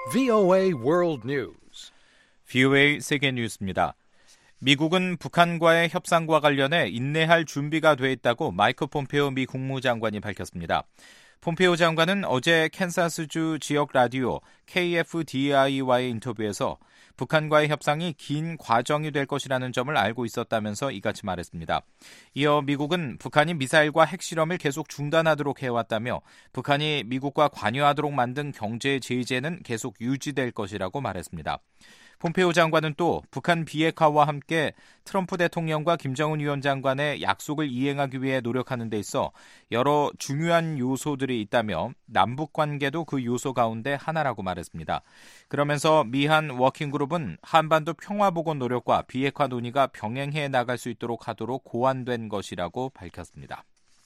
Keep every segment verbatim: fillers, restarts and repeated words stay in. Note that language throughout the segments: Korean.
브이오에이 World News. 브이오에이 세계 뉴스입니다. 미국은 북한과의 협상과 관련해 인내할 준비가 돼 있다고 마이크 폼페오 미 국무장관이 밝혔습니다. 폼페오 장관은 어제 캔사스주 지역 라디오 케이에프디아이와의 인터뷰에서 북한과의 협상이 긴 과정이 될 것이라는 점을 알고 있었다면서 이같이 말했습니다. 이어 미국은 북한이 미사일과 핵실험을 계속 중단하도록 해왔다며 북한이 미국과 관여하도록 만든 경제 제재는 계속 유지될 것이라고 말했습니다. 폼페오 장관은 또 북한 비핵화와 함께 트럼프 대통령과 김정은 위원장 간의 약속을 이행하기 위해 노력하는 데 있어 여러 중요한 요소들이 있다며 남북 관계도 그 요소 가운데 하나라고 말했습니다. 그러면서 미한 워킹그룹은 한반도 평화복원 노력과 비핵화 논의가 병행해 나갈 수 있도록 하도록 고안된 것이라고 밝혔습니다.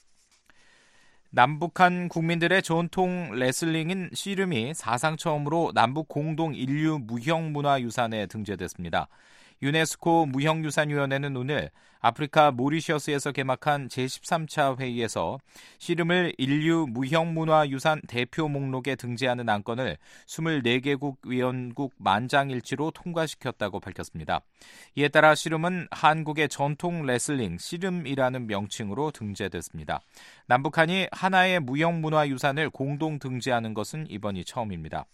남북한 국민들의 전통 레슬링인 씨름이 사상 처음으로 남북 공동 인류 무형문화유산에 등재됐습니다. 유네스코 무형유산위원회는 오늘 아프리카 모리셔스에서 개막한 제십삼 차 회의에서 씨름을 인류 무형문화유산 대표 목록에 등재하는 안건을 이십사 개국 위원국 만장일치로 통과시켰다고 밝혔습니다. 이에 따라 씨름은 한국의 전통 레슬링 씨름이라는 명칭으로 등재됐습니다. 남북한이 하나의 무형문화유산을 공동 등재하는 것은 이번이 처음입니다.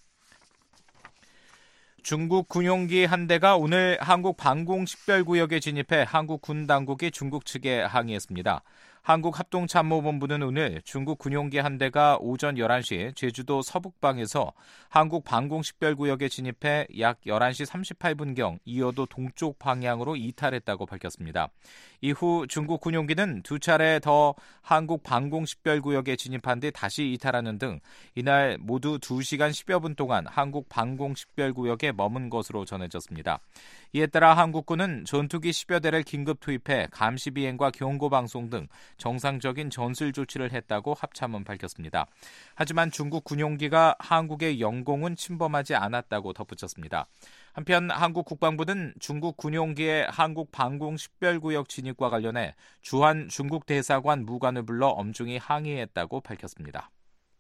중국 군용기 한 대가 오늘 한국 방공식별구역에 진입해 한국 군 당국이 중국 측에 항의했습니다. 한국합동참모본부는 오늘 중국 군용기 한 대가 오전 열한 시 제주도 서북방에서 한국 방공식별구역에 진입해 약 열한 시 삼십팔 분경 이어도 동쪽 방향으로 이탈했다고 밝혔습니다. 이후 중국 군용기는 두 차례 더 한국 방공식별구역에 진입한 뒤 다시 이탈하는 등 이날 모두 두 시간 십여 분 동안 한국 방공식별구역에 머문 것으로 전해졌습니다. 이에 따라 한국군은 전투기 십여 대를 긴급 투입해 감시 비행과 경고 방송 등 정상적인 전술 조치를 했다고 합참은 밝혔습니다. 하지만 중국 군용기가 한국의 영공은 침범하지 않았다고 덧붙였습니다. 한편 한국 국방부는 중국 군용기의 한국 방공식별구역 진입과 관련해 주한 중국 대사관 무관을 불러 엄중히 항의했다고 밝혔습니다.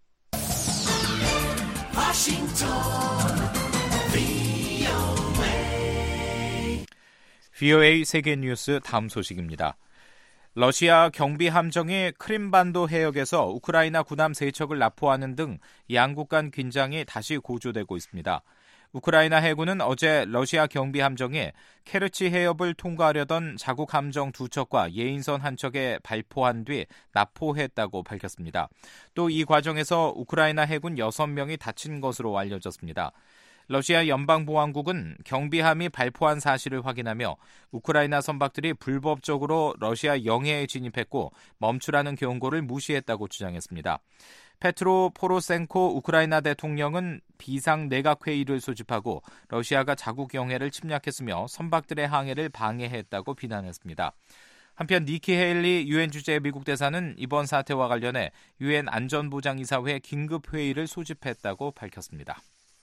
브이오에이 세계 뉴스 다음 소식입니다. 러시아 경비 함정이 크림반도 해역에서 우크라이나 군함 세 척을 납포하는 등 양국 간 긴장이 다시 고조되고 있습니다. 우크라이나 해군은 어제 러시아 경비 함정이 케르치 해협을 통과하려던 자국 함정 두 척과 예인선 한 척에 발포한 뒤 납포했다고 밝혔습니다. 또 이 과정에서 우크라이나 해군 여섯 명이 다친 것으로 알려졌습니다. 러시아 연방보안국은 경비함이 발포한 사실을 확인하며 우크라이나 선박들이 불법적으로 러시아 영해에 진입했고 멈추라는 경고를 무시했다고 주장했습니다. 페트로 포로센코 우크라이나 대통령은 비상 내각회의를 소집하고 러시아가 자국 영해를 침략했으며 선박들의 항해를 방해했다고 비난했습니다. 한편 니키 헤일리 유엔 주재 미국 대사는 이번 사태와 관련해 유엔 안전보장이사회 긴급회의를 소집했다고 밝혔습니다.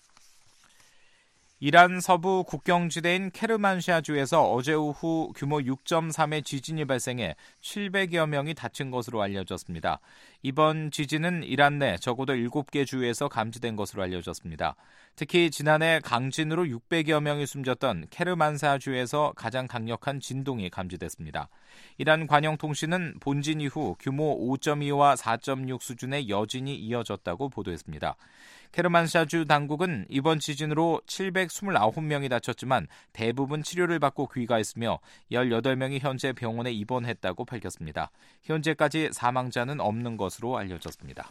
이란 서부 국경지대인 케르만샤주에서 어제 오후 규모 육 점 삼의 지진이 발생해 칠백여 명이 다친 것으로 알려졌습니다. 이번 지진은 이란 내 적어도 일곱 개 주에서 감지된 것으로 알려졌습니다. 특히 지난해 강진으로 육백여 명이 숨졌던 케르만샤주에서 가장 강력한 진동이 감지됐습니다. 이란 관영통신은 본진 이후 규모 오 점 이와 사 점 육 수준의 여진이 이어졌다고 보도했습니다. 케르만샤주 당국은 이번 지진으로 칠백이십구 명이 다쳤지만 대부분 치료를 받고 귀가했으며 열여덟 명이 현재 병원에 입원했다고 밝혔습니다. 현재까지 사망자는 없는 것으로 알려졌습니다.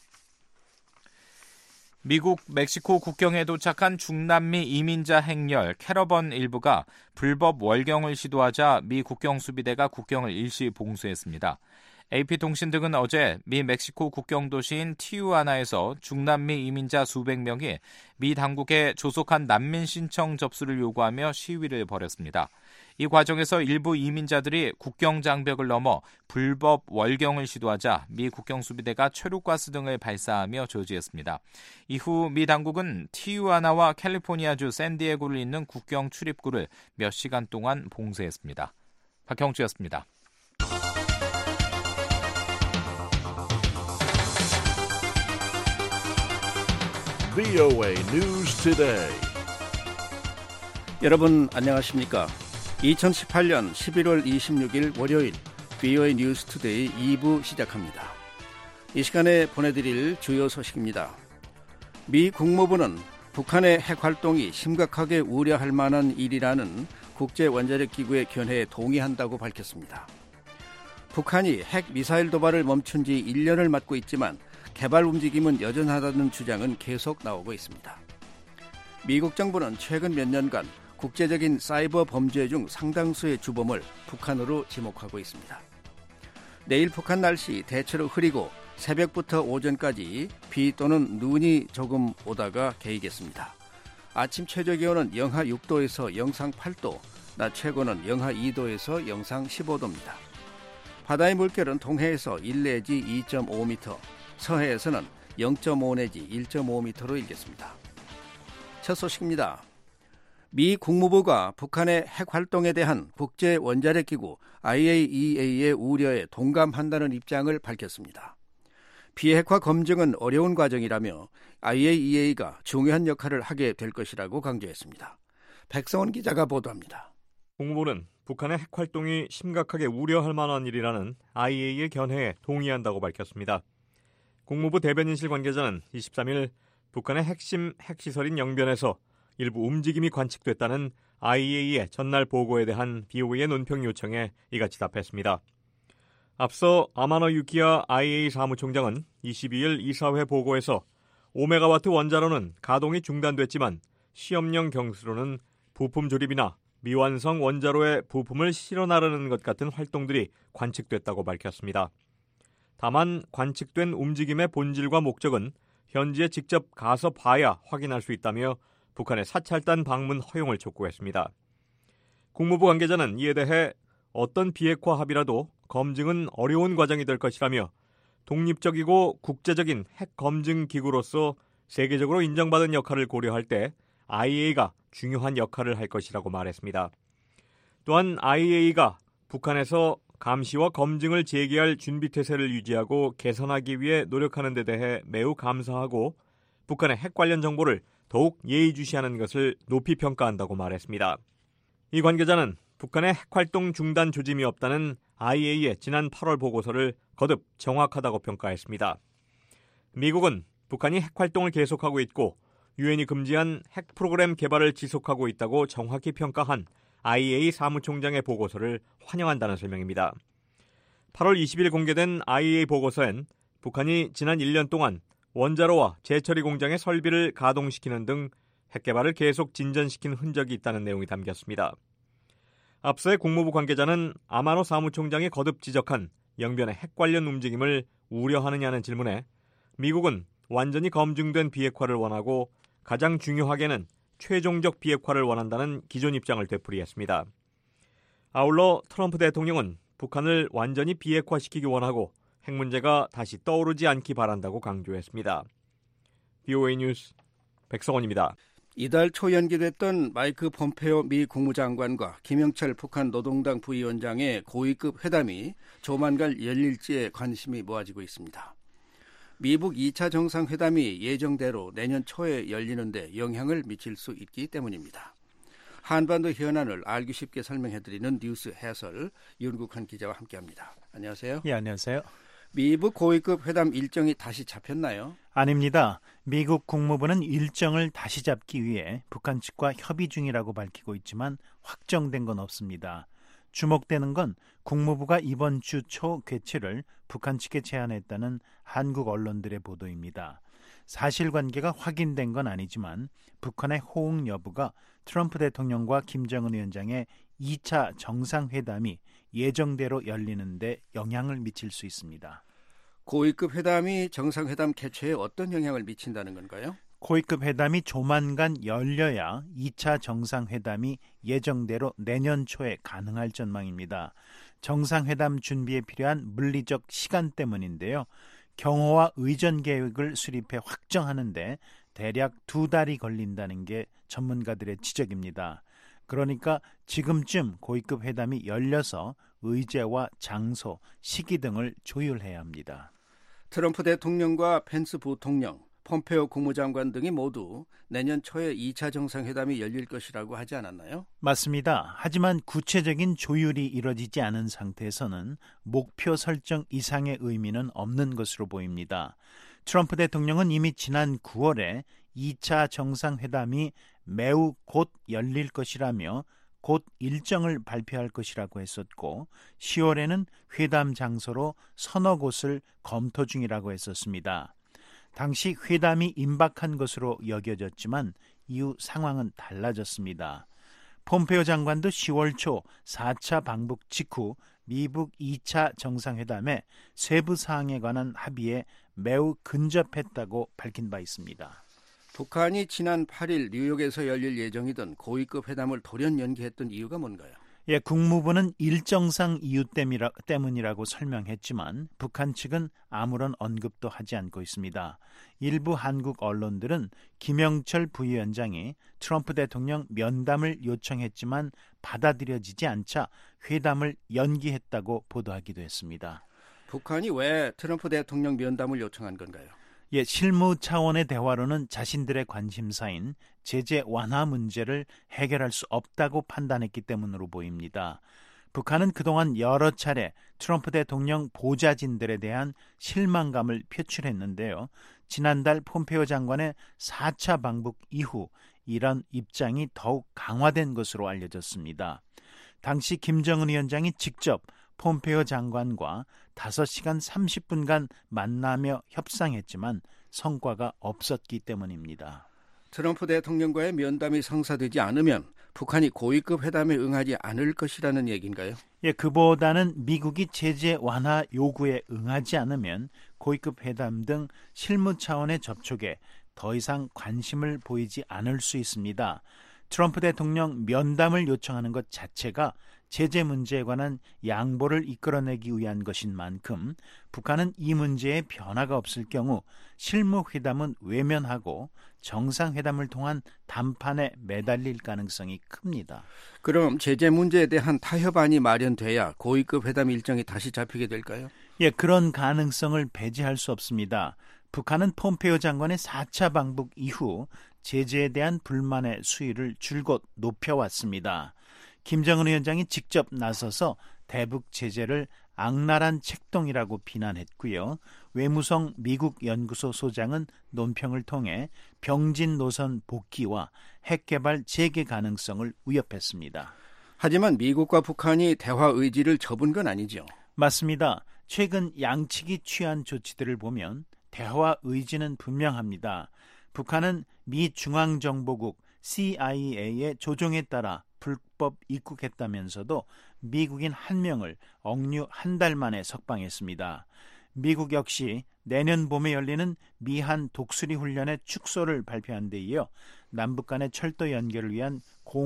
미국 멕시코 국경에 도착한 중남미 이민자 행렬 캐러번 일부가 불법 월경을 시도하자 미 국경수비대가 국경을 일시 봉쇄했습니다. 에이피통신 등은 어제 미 멕시코 국경 도시인 티우아나에서 중남미 이민자 수백 명이 미 당국에 조속한 난민 신청 접수를 요구하며 시위를 벌였습니다. 이 과정에서 일부 이민자들이 국경 장벽을 넘어 불법 월경을 시도하자 미 국경수비대가 최루가스 등을 발사하며 저지했습니다. 이후 미 당국은 티우아나와 캘리포니아주 샌디에고를 잇는 국경 출입구를 몇 시간 동안 봉쇄했습니다. 박형주였습니다. 브이오에이 News Today. 여러분 안녕하십니까? 이천십팔년 십일월 이십육일 월요일 브이오에이 뉴스 투데이 이 부 시작합니다. 이 시간에 보내드릴 주요 소식입니다. 미 국무부는 북한의 핵 활동이 심각하게 우려할 만한 일이라는 국제원자력기구의 견해에 동의한다고 밝혔습니다. 북한이 핵 미사일 도발을 멈춘 지 일 년을 맞고 있지만 개발 움직임은 여전하다는 주장은 계속 나오고 있습니다. 미국 정부는 최근 몇 년간 국제적인 사이버 범죄 중 상당수의 주범을 북한으로 지목하고 있습니다. 내일 북한 날씨 대체로 흐리고 새벽부터 오전까지 비 또는 눈이 조금 오다가 개이겠습니다. 아침 최저기온은 영하 육 도에서 영상 팔 도, 낮 최고는 영하 이 도에서 영상 십오 도입니다. 바다의 물결은 동해에서 일 내지 이 점 오 미터, 서해에서는 영 점 오 내지 일 점 오 미터로 일겠습니다. 첫 소식입니다. 미 국무부가 북한의 핵 활동에 대한 국제원자력기구 아이에이이에이의 우려에 동감한다는 입장을 밝혔습니다. 비핵화 검증은 어려운 과정이라며 아이에이이에이가 중요한 역할을 하게 될 것이라고 강조했습니다. 백성원 기자가 보도합니다. 국무부는 북한의 핵 활동이 심각하게 우려할 만한 일이라는 아이에이이에이의 견해에 동의한다고 밝혔습니다. 국무부 대변인실 관계자는 이십삼일 북한의 핵심 핵시설인 영변에서 일부 움직임이 관측됐다는 아이에이이에이의 전날 보고에 대한 브이오에이의 논평 요청에 이같이 답했습니다. 앞서 아마노 유키야 아이에이이에이 사무총장은 이십이일 이사회 보고에서 오 메가와트 원자로는 가동이 중단됐지만 시험용 경수로는 부품 조립이나 미완성 원자로의 부품을 실어 나르는 것 같은 활동들이 관측됐다고 밝혔습니다. 다만 관측된 움직임의 본질과 목적은 현지에 직접 가서 봐야 확인할 수 있다며 북한의 사찰단 방문 허용을 촉구했습니다. 국무부 관계자는 이에 대해 어떤 비핵화 합의라도 검증은 어려운 과정이 될 것이라며 독립적이고 국제적인 핵 검증 기구로서 세계적으로 인정받은 역할을 고려할 때 아이에이이에이가 중요한 역할을 할 것이라고 말했습니다. 또한 아이에이이에이가 북한에서 감시와 검증을 재개할 준비태세를 유지하고 개선하기 위해 노력하는 데 대해 매우 감사하고 북한의 핵 관련 정보를 더욱 예의주시하는 것을 높이 평가한다고 말했습니다. 이 관계자는 북한의 핵활동 중단 조짐이 없다는 아이에이이에이의 지난 팔월 보고서를 거듭 정확하다고 평가했습니다. 미국은 북한이 핵활동을 계속하고 있고 유엔이 금지한 핵 프로그램 개발을 지속하고 있다고 정확히 평가한 아이에이이에이 사무총장의 보고서를 환영한다는 설명입니다. 팔월 이십일 공개된 아이에이이에이 보고서엔 북한이 지난 일 년 동안 원자로와 재처리 공장의 설비를 가동시키는 등 핵개발을 계속 진전시킨 흔적이 있다는 내용이 담겼습니다. 앞서의 국무부 관계자는 아마노 사무총장이 거듭 지적한 영변의 핵 관련 움직임을 우려하느냐는 질문에 미국은 완전히 검증된 비핵화를 원하고 가장 중요하게는 최종적 비핵화를 원한다는 기존 입장을 되풀이했습니다. 아울러 트럼프 대통령은 북한을 완전히 비핵화시키기 원하고 핵 문제가 다시 떠오르지 않기 바란다고 강조했습니다. 브이오에이 뉴스 백성원입니다. 이달 초 연기됐던 마이크 폼페오 미 국무장관과 김영철 북한 노동당 부위원장의 고위급 회담이 조만간 열릴지에 관심이 모아지고 있습니다. 미북 이 차 정상회담이 예정대로 내년 초에 열리는데 영향을 미칠 수 있기 때문입니다. 한반도 현안을 알기 쉽게 설명해드리는 뉴스 해설 윤국한 기자와 함께합니다. 안녕하세요. 예, 안녕하세요. 미북 고위급 회담 일정이 다시 잡혔나요? 아닙니다. 미국 국무부는 일정을 다시 잡기 위해 북한 측과 협의 중이라고 밝히고 있지만 확정된 건 없습니다. 주목되는 건 국무부가 이번 주 초 개최를 북한 측에 제안했다는 한국 언론들의 보도입니다. 사실관계가 확인된 건 아니지만 북한의 호응 여부가 트럼프 대통령과 김정은 위원장의 이 차 정상회담이 예정대로 열리는데 영향을 미칠 수 있습니다. 고위급 회담이 정상회담 개최에 어떤 영향을 미친다는 건가요? 고위급 회담이 조만간 열려야 이 차 정상회담이 예정대로 내년 초에 가능할 전망입니다. 정상회담 준비에 필요한 물리적 시간 때문인데요. 경호와 의전 계획을 수립해 확정하는데 대략 두 달이 걸린다는 게 전문가들의 지적입니다. 그러니까 지금쯤 고위급 회담이 열려서 의제와 장소, 시기 등을 조율해야 합니다. 트럼프 대통령과 펜스 부통령, 폼페오 국무장관 등이 모두 내년 초에 이 차 정상회담이 열릴 것이라고 하지 않았나요? 맞습니다. 하지만 구체적인 조율이 이뤄지지 않은 상태에서는 목표 설정 이상의 의미는 없는 것으로 보입니다. 트럼프 대통령은 이미 지난 구월에 이 차 정상회담이 매우 곧 열릴 것이라며 곧 일정을 발표할 것이라고 했었고 시월에는 회담 장소로 서너 곳을 검토 중이라고 했었습니다. 당시 회담이 임박한 것으로 여겨졌지만 이후 상황은 달라졌습니다. 폼페오 장관도 시월 초 사 차 방북 직후 미국 이 차 정상회담의 세부 사항에 관한 합의에 매우 근접했다고 밝힌 바 있습니다. 북한이 지난 팔 일 뉴욕에서 열릴 예정이던 고위급 회담을 돌연 연기했던 이유가 뭔가요? 예, 국무부는 일정상 이유 때문이라고 설명했지만 북한 측은 아무런 언급도 하지 않고 있습니다. 일부 한국 언론들은 김영철 부위원장이 트럼프 대통령 면담을 요청했지만 받아들여지지 않자 회담을 연기했다고 보도하기도 했습니다. 북한이 왜 트럼프 대통령 면담을 요청한 건가요? 예, 실무 차원의 대화로는 자신들의 관심사인 제재 완화 문제를 해결할 수 없다고 판단했기 때문으로 보입니다. 북한은 그동안 여러 차례 트럼프 대통령 보좌진들에 대한 실망감을 표출했는데요. 지난달 폼페오 장관의 사 차 방북 이후 이런 입장이 더욱 강화된 것으로 알려졌습니다. 당시 김정은 위원장이 직접 폼페오 장관과 다섯 시간 삼십 분간 만나며 협상했지만 성과가 없었기 때문입니다. 트럼프 대통령과의 면담이 성사되지 않으면 북한이 고위급 회담에 응하지 않을 것이라는 얘기인가요? 예, 그보다는 미국이 제재 완화 요구에 응하지 않으면 고위급 회담 등 실무 차원의 접촉에 더 이상 관심을 보이지 않을 수 있습니다. 트럼프 대통령 면담을 요청하는 것 자체가 제재 문제에 관한 양보를 이끌어내기 위한 것인 만큼 북한은 이 문제에 변화가 없을 경우 실무회담은 외면하고 정상회담을 통한 담판에 매달릴 가능성이 큽니다. 그럼 제재 문제에 대한 타협안이 마련돼야 고위급 회담 일정이 다시 잡히게 될까요? 예, 그런 가능성을 배제할 수 없습니다. 북한은 폼페오 장관의 사 차 방북 이후 제재에 대한 불만의 수위를 줄곧 높여왔습니다. 김정은 위원장이 직접 나서서 대북 제재를 악랄한 책동이라고 비난했고요. 외무성 미국 연구소 소장은 논평을 통해 병진 노선 복귀와 핵개발 재개 가능성을 위협했습니다. 하지만 미국과 북한이 대화 의지를 접은 건 아니죠. 맞습니다. 최근 양측이 취한 조치들을 보면 대화 의지는 분명합니다. 북한은 미 중앙정보국 씨아이에이의 조종에 따라 불법 입국했다면서도 미국인 한 명을 억류 한 달 만에 석방했습니다. 미국 역시 내년 봄에 열리는 미한 독수리 훈련의 축소를 발표한 데 이어 남북 간의 철도 연결을 위한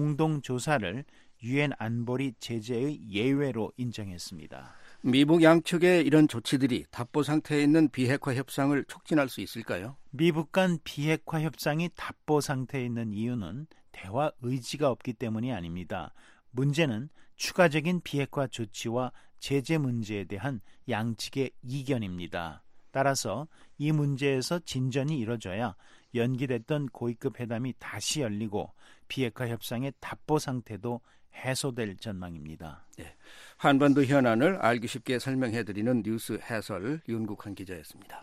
공동조사를 유엔 안보리 제재의 예외로 인정했습니다. 미국 양측의 이런 조치들이 답보 상태에 있는 비핵화 협상을 촉진할 수 있을까요? 미북 간 비핵화 협상이 답보 상태에 있는 이유는 대화 의지가 없기 때문이 아닙니다. 문제는 추가적인 비핵화 조치와 제재 문제에 대한 양측의 이견입니다. 따라서 이 문제에서 진전이 이뤄져야 연기됐던 고위급 회담이 다시 열리고 비핵화 협상의 답보 상태도 해소될 전망입니다. 네, 한반도 현안을 알기 쉽게 설명해드리는 뉴스 해설 윤국환 기자였습니다.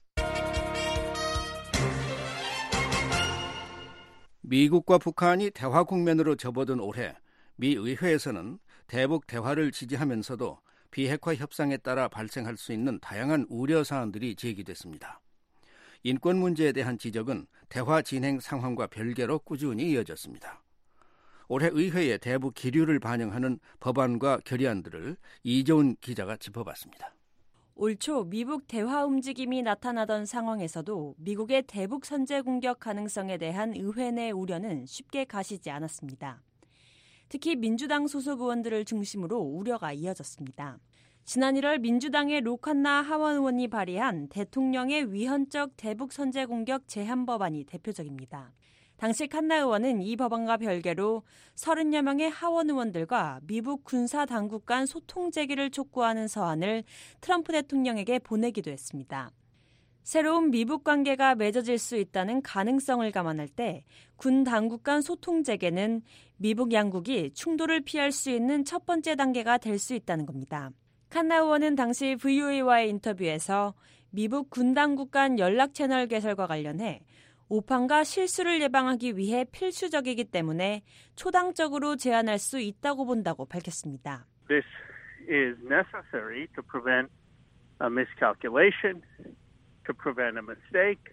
미국과 북한이 대화 국면으로 접어든 올해 미 의회에서는 대북 대화를 지지하면서도 비핵화 협상에 따라 발생할 수 있는 다양한 우려 사안들이 제기됐습니다. 인권 문제에 대한 지적은 대화 진행 상황과 별개로 꾸준히 이어졌습니다. 올해 의회의 대북 기류를 반영하는 법안과 결의안들을 이재훈 기자가 짚어봤습니다. 올 초 미북 대화 움직임이 나타나던 상황에서도 미국의 대북 선제 공격 가능성에 대한 의회 내 우려는 쉽게 가시지 않았습니다. 특히 민주당 소속 의원들을 중심으로 우려가 이어졌습니다. 지난 일월 민주당의 로칸나 하원 의원이 발의한 대통령의 위헌적 대북 선제 공격 제한 법안이 대표적입니다. 당시 칸나 의원은 이 법안과 별개로 서른여 명의 하원 의원들과 미국 군사 당국 간 소통 재개를 촉구하는 서한을 트럼프 대통령에게 보내기도 했습니다. 새로운 미북 관계가 맺어질 수 있다는 가능성을 감안할 때 군 당국 간 소통 재개는 미북 양국이 충돌을 피할 수 있는 첫 번째 단계가 될 수 있다는 겁니다. 칸나 의원은 당시 브이오에이와의 인터뷰에서 미북 군 당국 간 연락 채널 개설과 관련해 오판과 실수를 예방하기 위해 필수적이기 때문에 초당적으로 제한할 수 있다고 본다고 밝혔습니다. This is necessary to prevent a miscalculation, to prevent a mistake.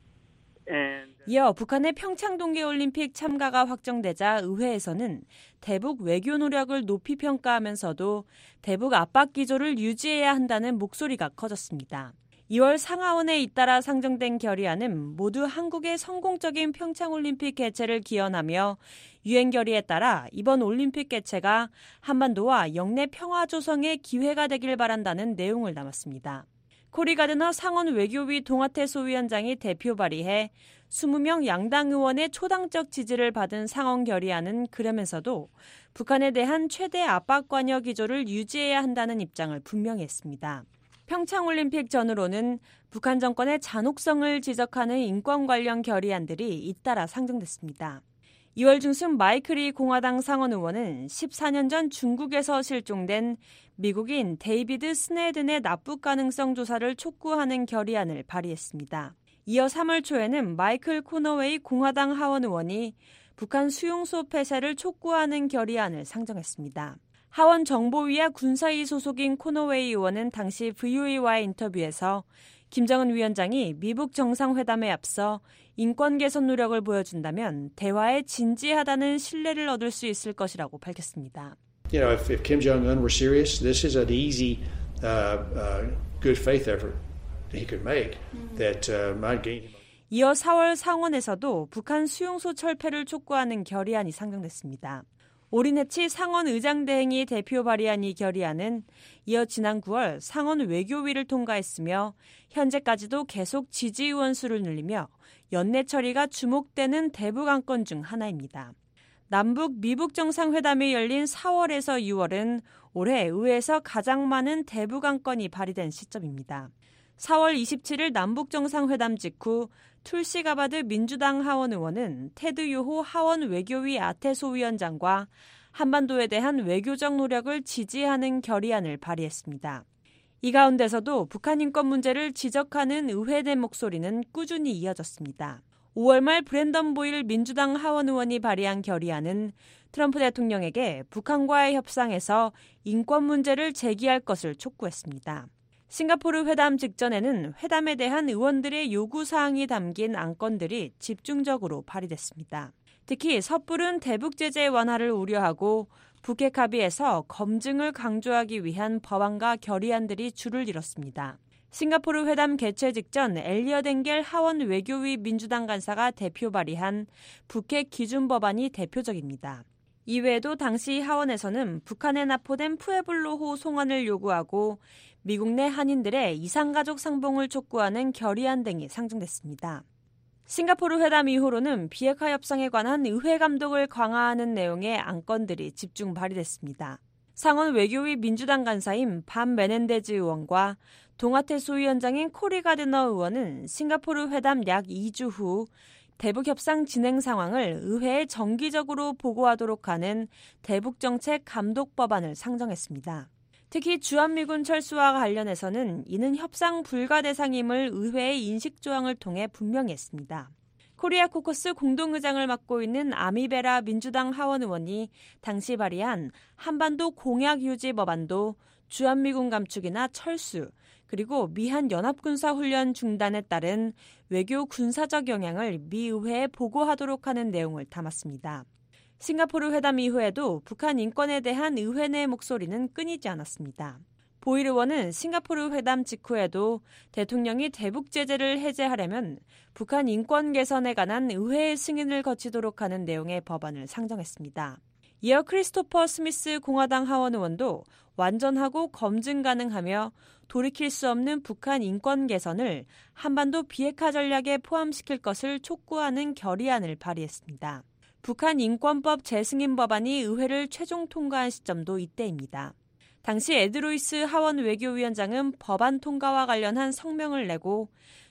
And... 이어 북한의 평창 동계올림픽 참가가 확정되자 의회에서는 대북 외교 노력을 높이 평가하면서도 대북 압박 기조를 유지해야 한다는 목소리가 커졌습니다. 이월 상하원에 잇따라 상정된 결의안은 모두 한국의 성공적인 평창올림픽 개최를 기원하며 유엔 결의에 따라 이번 올림픽 개최가 한반도와 영내 평화 조성의 기회가 되길 바란다는 내용을 담았습니다. 코리 가드너 상원 외교위 동아태 소위원장이 대표 발의해 이십 명 양당 의원의 초당적 지지를 받은 상원 결의안은 그러면서도 북한에 대한 최대 압박 관여 기조를 유지해야 한다는 입장을 분명히 했습니다. 평창올림픽 전후로는 북한 정권의 잔혹성을 지적하는 인권 관련 결의안들이 잇따라 상정됐습니다. 이월 중순 마이클 공화당 상원 의원은 십사 년 전 중국에서 실종된 미국인 데이비드 스네든의 납북 가능성 조사를 촉구하는 결의안을 발의했습니다. 이어 삼월 초에는 마이클 코너웨이 공화당 하원 의원이 북한 수용소 폐쇄를 촉구하는 결의안을 상정했습니다. 하원 정보위와 군사위 소속인 코너웨이 의원은 당시 브이오에이와의 인터뷰에서 김정은 위원장이 미북 정상회담에 앞서 인권 개선 노력을 보여준다면 대화에 진지하다는 신뢰를 얻을 수 있을 것이라고 밝혔습니다. You know, if, if Kim Jong-un were serious, this is an easy, uh, uh, good faith effort he could make that uh, might gain him. 이어 사월 상원에서도 북한 수용소 철폐를 촉구하는 결의안이 상정됐습니다. 오린해치 상원 의장대행이 대표 발의한 이 결의안은 이어 지난 구월 상원 외교위를 통과했으며 현재까지도 계속 지지 의원 수를 늘리며 연내 처리가 주목되는 대북 안건 중 하나입니다. 남북 미북 정상회담이 열린 사월에서 유월은 올해 의회에서 가장 많은 대북 안건이 발의된 시점입니다. 사월 이십칠일 남북 정상회담 직후 툴시 가바드 민주당 하원 의원은 테드 요호 하원 외교위 아태 소위원장과 한반도에 대한 외교적 노력을 지지하는 결의안을 발의했습니다. 이 가운데서도 북한 인권 문제를 지적하는 의회 내 목소리는 꾸준히 이어졌습니다. 오월 말 브랜던 보일 민주당 하원 의원이 발의한 결의안은 트럼프 대통령에게 북한과의 협상에서 인권 문제를 제기할 것을 촉구했습니다. 싱가포르 회담 직전에는 회담에 대한 의원들의 요구사항이 담긴 안건들이 집중적으로 발의됐습니다. 특히 섣부른 대북 제재 완화를 우려하고 북핵 합의에서 검증을 강조하기 위한 법안과 결의안들이 줄을 이뤘습니다. 싱가포르 회담 개최 직전 엘리엇 엥겔 하원 외교위 민주당 간사가 대표 발의한 북핵 기준 법안이 대표적입니다. 이외에도 당시 하원에서는 북한에 납포된 푸에블로호 송환을 요구하고 미국 내 한인들의 이산가족 상봉을 촉구하는 결의안 등이 상정됐습니다. 싱가포르 회담 이후로는 비핵화 협상에 관한 의회 감독을 강화하는 내용의 안건들이 집중 발의됐습니다. 상원 외교위 민주당 간사인 반 메넨데즈 의원과 동아태 소위원장인 코리 가드너 의원은 싱가포르 회담 약 이 주 후 대북 협상 진행 상황을 의회에 정기적으로 보고하도록 하는 대북정책 감독 법안을 상정했습니다. 특히 주한미군 철수와 관련해서는 이는 협상 불가 대상임을 의회의 인식 조항을 통해 분명히 했습니다. 코리아 코커스 공동의장을 맡고 있는 아미베라 민주당 하원 의원이 당시 발의한 한반도 공약 유지 법안도 주한미군 감축이나 철수, 그리고 미한 연합군사훈련 중단에 따른 외교 군사적 영향을 미 의회에 보고하도록 하는 내용을 담았습니다. 싱가포르 회담 이후에도 북한 인권에 대한 의회 내 목소리는 끊이지 않았습니다. 보일 의원은 싱가포르 회담 직후에도 대통령이 대북 제재를 해제하려면 북한 인권 개선에 관한 의회의 승인을 거치도록 하는 내용의 법안을 상정했습니다. 이어 크리스토퍼 스미스 공화당 하원 의원도 완전하고 검증 가능하며 돌이킬 수 없는 북한 인권 개선을 한반도 비핵화 전략에 포함시킬 것을 촉구하는 결의안을 발의했습니다. 북한 인권법 재승인 법안이 의회를 최종 통과한 시점도 이때입니다. 당시 에드로이스 하원 외교위원장은 법안 통과와 관련한 성명을 내고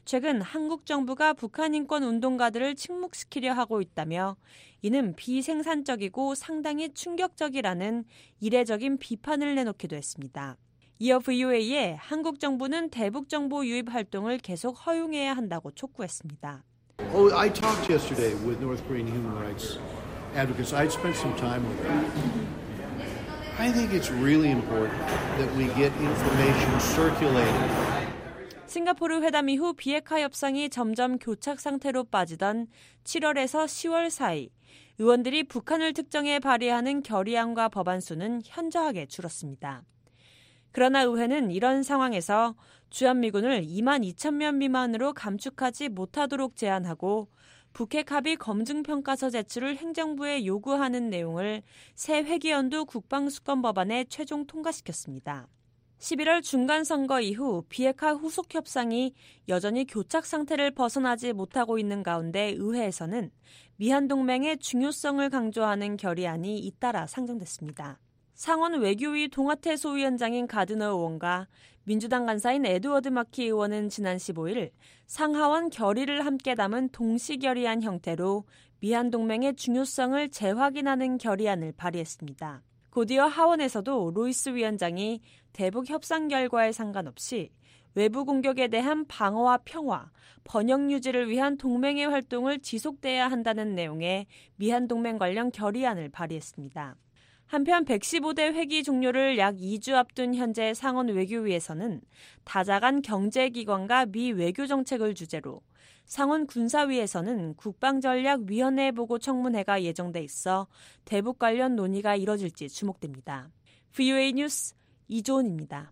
최근 한국 정부가 북한 인권 운동가들을 침묵시키려 하고 있다며 이는 비생산적이고 상당히 충격적이라는 이례적인 비판을 내놓기도 했습니다. 이어 브이오에이에 한국 정부는 대북 정보 유입 활동을 계속 허용해야 한다고 촉구했습니다. Oh, I talked yesterday with North Korean human rights advocates. I spent some time with them. I think it's really important that we get information circulating. 싱가포르 회담 이후 비핵화 협상이 점점 교착 상태로 빠지던 칠월에서 시월 사이 의원들이 북한을 특정해 발의하는 결의안과 법안 수는 현저하게 줄었습니다. 그러나 의회는 이런 상황에서 주한미군을 이만 이천 명 미만으로 감축하지 못하도록 제안하고 북핵 합의 검증평가서 제출을 행정부에 요구하는 내용을 새 회기연도 국방수권 법안에 최종 통과시켰습니다. 십일월 중간선거 이후 비핵화 후속 협상이 여전히 교착 상태를 벗어나지 못하고 있는 가운데 의회에서는 미한동맹의 중요성을 강조하는 결의안이 잇따라 상정됐습니다. 상원 외교위 동아태 소위원장인 가드너 의원과 민주당 간사인 에드워드 마키 의원은 지난 십오일 상하원 결의를 함께 담은 동시결의안 형태로 미한동맹의 중요성을 재확인하는 결의안을 발의했습니다. 곧이어 하원에서도 로이스 위원장이 대북 협상 결과에 상관없이 외부 공격에 대한 방어와 평화, 번영 유지를 위한 동맹의 활동을 지속돼야 한다는 내용의 미한동맹 관련 결의안을 발의했습니다. 한편 백십오 대 회기 종료를 약 이 주 앞둔 현재 상원 외교위에서는 다자간 경제기관과 미 외교정책을 주제로, 상원 군사위에서는 국방전략위원회 보고 청문회가 예정돼 있어 대북 관련 논의가 이뤄질지 주목됩니다. 브이오에이 뉴스 이조은입니다.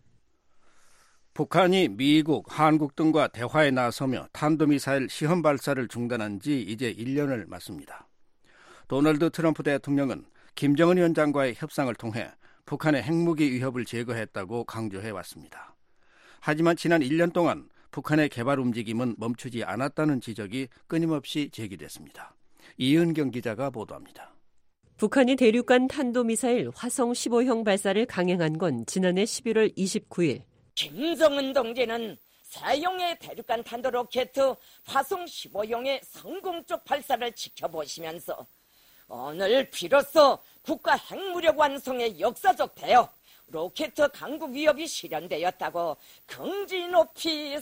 북한이 미국, 한국 등과 대화에 나서며 탄도미사일 시험 발사를 중단한 지 이제 일 년을 맞습니다. 도널드 트럼프 대통령은 김정은 위원장과의 협상을 통해 북한의 핵무기 위협을 제거했다고 강조해왔습니다. 하지만 지난 일 년 동안 북한의 개발 움직임은 멈추지 않았다는 지적이 끊임없이 제기됐습니다. 이은경 기자가 보도합니다. 북한이 대륙간 탄도미사일 화성 십오형 발사를 강행한 건 지난해 십일월 이십구일. 김정은 동지는 사용의 대륙간 탄도로켓 화성 십오형의 성공적 발사를 지켜보시면서 오늘 비로소 국가 핵무력 완성의 역사적 대역, 로켓 강국 위협이 실현되었다고 긍지 높이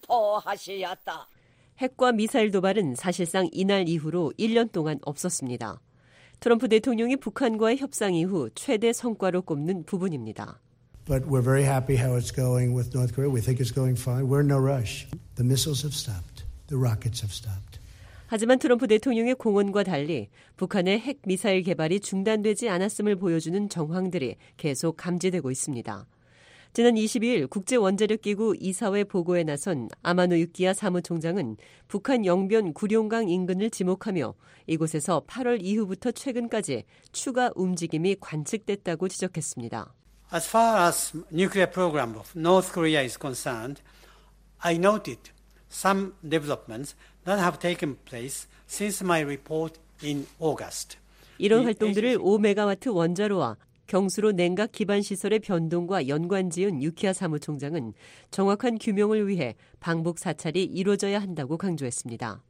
선포하시었다. 핵과 미사일 도발은 사실상 이날 이후로 일 년 동안 없었습니다. 트럼프 대통령이 북한과의 협상 이후 최대 성과로 꼽는 부분입니다. But we're very happy how it's going with North Korea. We think it's going fine. We're in no rush. The missiles have stopped. The rockets have stopped. 하지만 트럼프 대통령의 공언과 달리 북한의 핵 미사일 개발이 중단되지 않았음을 보여주는 정황들이 계속 감지되고 있습니다. 지난 이십이일 국제원자력기구 이사회 보고에 나선 아마노 유키야 사무총장은 북한 영변 구룡강 인근을 지목하며 이곳에서 팔월 이후부터 최근까지 추가 움직임이 관측됐다고 지적했습니다. As far as nuclear program of North Korea is concerned, I noted some developments that have taken place since my report in August. 이런 활동들을 오 메가와트 원자로와 경수로 냉각 기반 시설의 변동과 연관지은 유키야 사무총장은 정확한 규명을 위해 방북 사찰이 이루어져야 한다고 강조했습니다.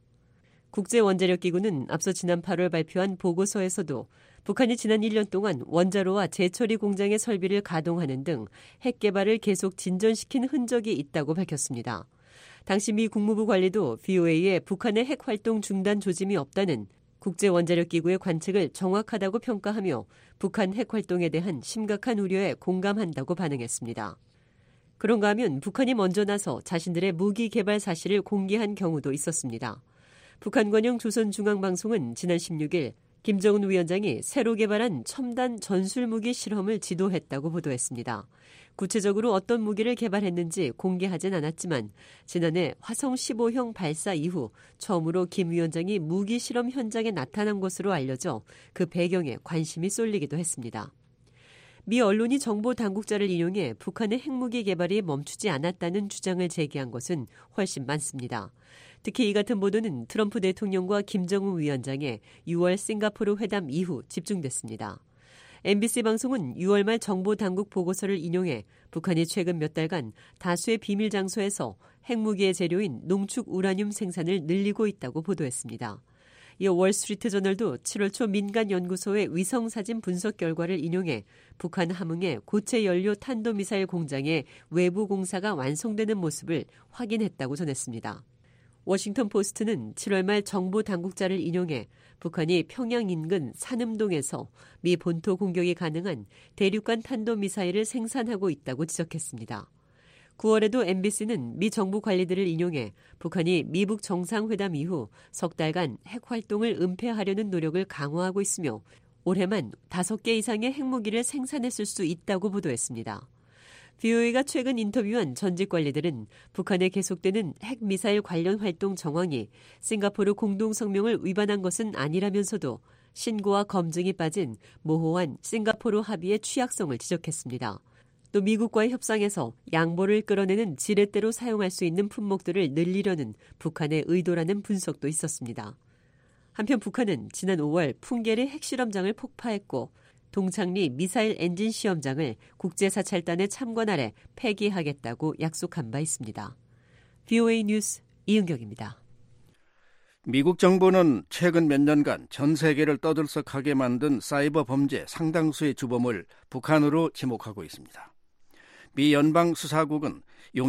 국제원자력기구는 앞서 지난 팔월 발표한 보고서에서도 북한이 지난 일 년 동안 원자로와 재처리 공장의 설비를 가동하는 등 핵 개발을 계속 진전시킨 흔적이 있다고 밝혔습니다. 당시 미 국무부 관리도 브이오에이에 북한의 핵 활동 중단 조짐이 없다는 국제원자력기구의 관측을 정확하다고 평가하며 북한 핵 활동에 대한 심각한 우려에 공감한다고 반응했습니다. 그런가 하면 북한이 먼저 나서 자신들의 무기 개발 사실을 공개한 경우도 있었습니다. 북한 관영 조선중앙방송은 지난 십육일 김정은 위원장이 새로 개발한 첨단 전술무기 실험을 지도했다고 보도했습니다. 구체적으로 어떤 무기를 개발했는지 공개하진 않았지만 지난해 화성 십오형 발사 이후 처음으로 김 위원장이 무기 실험 현장에 나타난 것으로 알려져 그 배경에 관심이 쏠리기도 했습니다. 미 언론이 정보 당국자를 인용해 북한의 핵무기 개발이 멈추지 않았다는 주장을 제기한 것은 훨씬 많습니다. 특히 이 같은 보도는 트럼프 대통령과 김정은 위원장의 유월 싱가포르 회담 이후 집중됐습니다. 엠비씨 방송은 유월 말 정보 당국 보고서를 인용해 북한이 최근 몇 달간 다수의 비밀 장소에서 핵무기의 재료인 농축 우라늄 생산을 늘리고 있다고 보도했습니다. 이어 월스트리트저널도 칠월 초 민간연구소의 위성사진 분석 결과를 인용해 북한 함흥의 고체 연료 탄도미사일 공장의 외부 공사가 완성되는 모습을 확인했다고 전했습니다. 워싱턴 포스트는 칠월 말 정보 당국자를 인용해 북한이 평양 인근 산음동에서 미 본토 공격이 가능한 대륙간 탄도미사일을 생산하고 있다고 지적했습니다. 구월에도 엠비씨는 미 정부 관리들을 인용해 북한이 미북 정상회담 이후 석 달간 핵 활동을 은폐하려는 노력을 강화하고 있으며 올해만 다섯 개 이상의 핵무기를 생산했을 수 있다고 보도했습니다. 브이오에이가 최근 인터뷰한 전직 관리들은 북한에 계속되는 핵미사일 관련 활동 정황이 싱가포르 공동성명을 위반한 것은 아니라면서도 신고와 검증이 빠진 모호한 싱가포르 합의의 취약성을 지적했습니다. 또 미국과의 협상에서 양보를 끌어내는 지렛대로 사용할 수 있는 품목들을 늘리려는 북한의 의도라는 분석도 있었습니다. 한편 북한은 지난 오월 풍계리 핵실험장을 폭파했고 동창리 미사일 엔진 시험장을 국제사찰단의 참관 아래 폐기하겠다고 약속한 바 있습니다. 브이오에이 뉴스 이은경입니다. 미국 정부는 최근 몇 년간 전 세계를 떠들썩하게 만든 사이버 범죄 상당수의 주범을 북한으로 지목하고 있습니다. 미 연방수사국은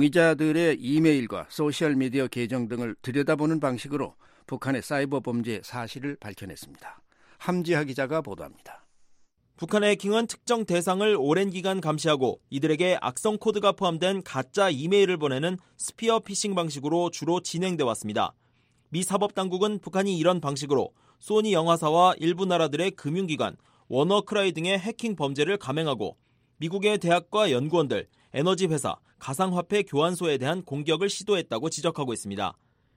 용의자들의 이메일과 소셜미디어 계정 등을 들여다보는 방식으로 북한의 사이버 범죄 사실을 밝혀냈습니다. 함지하 기자가 보도합니다. 북한의 해킹은 특정 대상을 오랜 기간 감시하고 이들에게 악성 코드가 포함된 가짜 이메일을 보내는 스피어 피싱 방식으로 주로 진행돼 왔습니다. 미 사법당국은 북한이 이런 방식으로 소니 영화사와 일부 나라들의 금융기관, 워너크라이 등의 해킹 범죄를 감행하고 미국의 대학과 연구원들, 에너지 회사, 가상화폐 교환소에 대한 공격을 시도했다고 지적하고 있습니다.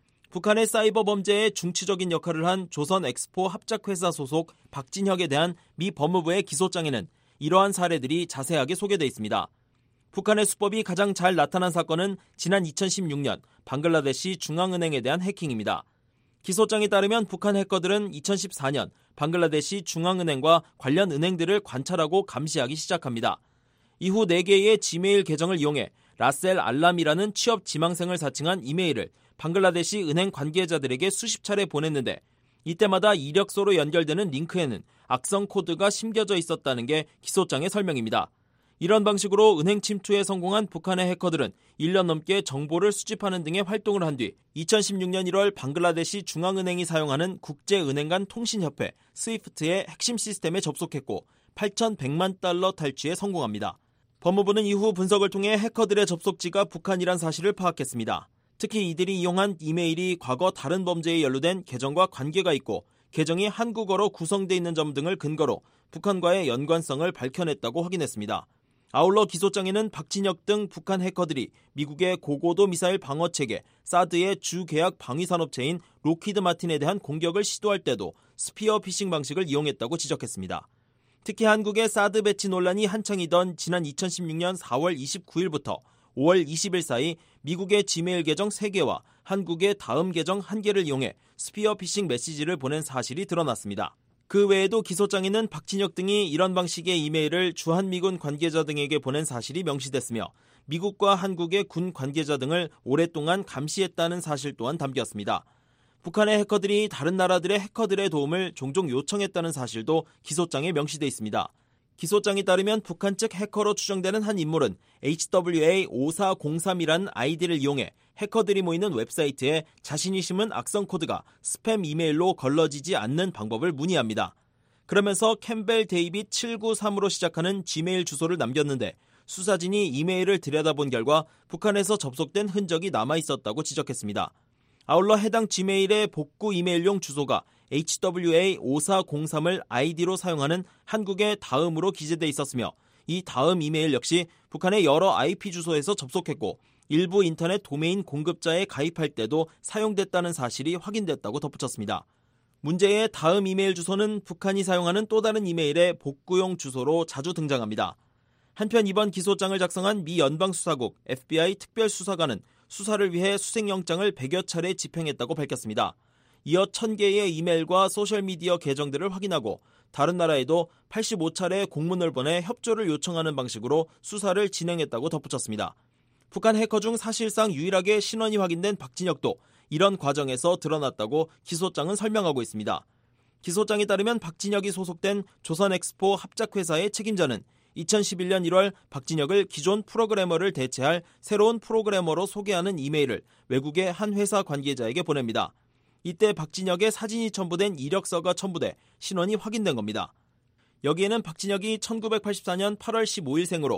북한의 사이버 범죄에 중추적인 역할을 한 조선엑스포 합작회사 소속 박진혁에 대한 미 법무부의 기소장에는 이러한 사례들이 자세하게 소개돼 있습니다. 북한의 수법이 가장 잘 나타난 사건은 지난 이천십육 년 방글라데시 중앙은행에 대한 해킹입니다. 기소장에 따르면 북한 해커들은 이천십사 년 방글라데시 중앙은행과 관련 은행들을 관찰하고 감시하기 시작합니다. 이후 네 개의 지메일 계정을 이용해 라셀 알람이라는 취업 지망생을 사칭한 이메일을 방글라데시 은행 관계자들에게 수십 차례 보냈는데 이때마다 이력서로 연결되는 링크에는 악성 코드가 심겨져 있었다는 게 기소장의 설명입니다. 이런 방식으로 은행 침투에 성공한 북한의 해커들은 일 년 넘게 정보를 수집하는 등의 활동을 한 뒤 이천십육 년 일월 방글라데시 중앙은행이 사용하는 국제은행 간 통신협회 스위프트의 핵심 시스템에 접속했고 팔천백만 달러 탈취에 성공합니다. 법무부는 이후 분석을 통해 해커들의 접속지가 북한이란 사실을 파악했습니다. 특히 이들이 이용한 이메일이 과거 다른 범죄에 연루된 계정과 관계가 있고 계정이 한국어로 구성되어 있는 점 등을 근거로 북한과의 연관성을 밝혀냈다고 확인했습니다. 아울러 기소장에는 박진혁 등 북한 해커들이 미국의 고고도 미사일 방어체계 사드의 주 계약 방위산업체인 록히드 마틴에 대한 공격을 시도할 때도 스피어 피싱 방식을 이용했다고 지적했습니다. 특히 한국의 사드 배치 논란이 한창이던 지난 이천십육 년 사월 이십구일부터 오월 이십일 사이 미국의 지메일 계정 세 개와 한국의 다음 계정 한 개를 이용해 스피어 피싱 메시지를 보낸 사실이 드러났습니다. 그 외에도 기소장에는 박진혁 등이 이런 방식의 이메일을 주한미군 관계자 등에게 보낸 사실이 명시됐으며 미국과 한국의 군 관계자 등을 오랫동안 감시했다는 사실 또한 담겼습니다. 북한의 해커들이 다른 나라들의 해커들의 도움을 종종 요청했다는 사실도 기소장에 명시돼 있습니다. 기소장에 따르면 북한 측 해커로 추정되는 한 인물은 에이치더블유에이 오사공삼이라는 아이디를 이용해 해커들이 모이는 웹사이트에 자신이 심은 악성 코드가 스팸 이메일로 걸러지지 않는 방법을 문의합니다. 그러면서 캠벨 데이빗 칠구삼으로 시작하는 지메일 주소를 남겼는데 수사진이 이메일을 들여다본 결과 북한에서 접속된 흔적이 남아있었다고 지적했습니다. 아울러 해당 지메일의 복구 이메일용 주소가 에이치더블유에이 오사공삼을 아이디로 사용하는 한국의 다음으로 기재돼 있었으며 이 다음 이메일 역시 북한의 여러 아이피 주소에서 접속했고 일부 인터넷 도메인 공급자에 가입할 때도 사용됐다는 사실이 확인됐다고 덧붙였습니다. 문제의 다음 이메일 주소는 북한이 사용하는 또 다른 이메일의 복구용 주소로 자주 등장합니다. 한편 이번 기소장을 작성한 미 연방수사국 에프비아이 특별수사관은 수사를 위해 수색영장을 백여 차례 집행했다고 밝혔습니다. 이어 천 개의 이메일과 소셜미디어 계정들을 확인하고 다른 나라에도 팔십오 차례 공문을 보내 협조를 요청하는 방식으로 수사를 진행했다고 덧붙였습니다. 북한 해커 중 사실상 유일하게 신원이 확인된 박진혁도 이런 과정에서 드러났다고 기소장은 설명하고 있습니다. 기소장에 따르면 박진혁이 소속된 조선엑스포 합작회사의 책임자는 이천십일 년 일월 박진혁을 기존 프로그래머를 대체할 새로운 프로그래머로 소개하는 이메일을 외국의 한 회사 관계자에게 보냅니다. 이때 박진혁의 사진이 첨부된 이력서가 첨부돼 신원이 확인된 겁니다. 여기에는 박진혁이 천구백팔십사 년 팔월 십오일생으로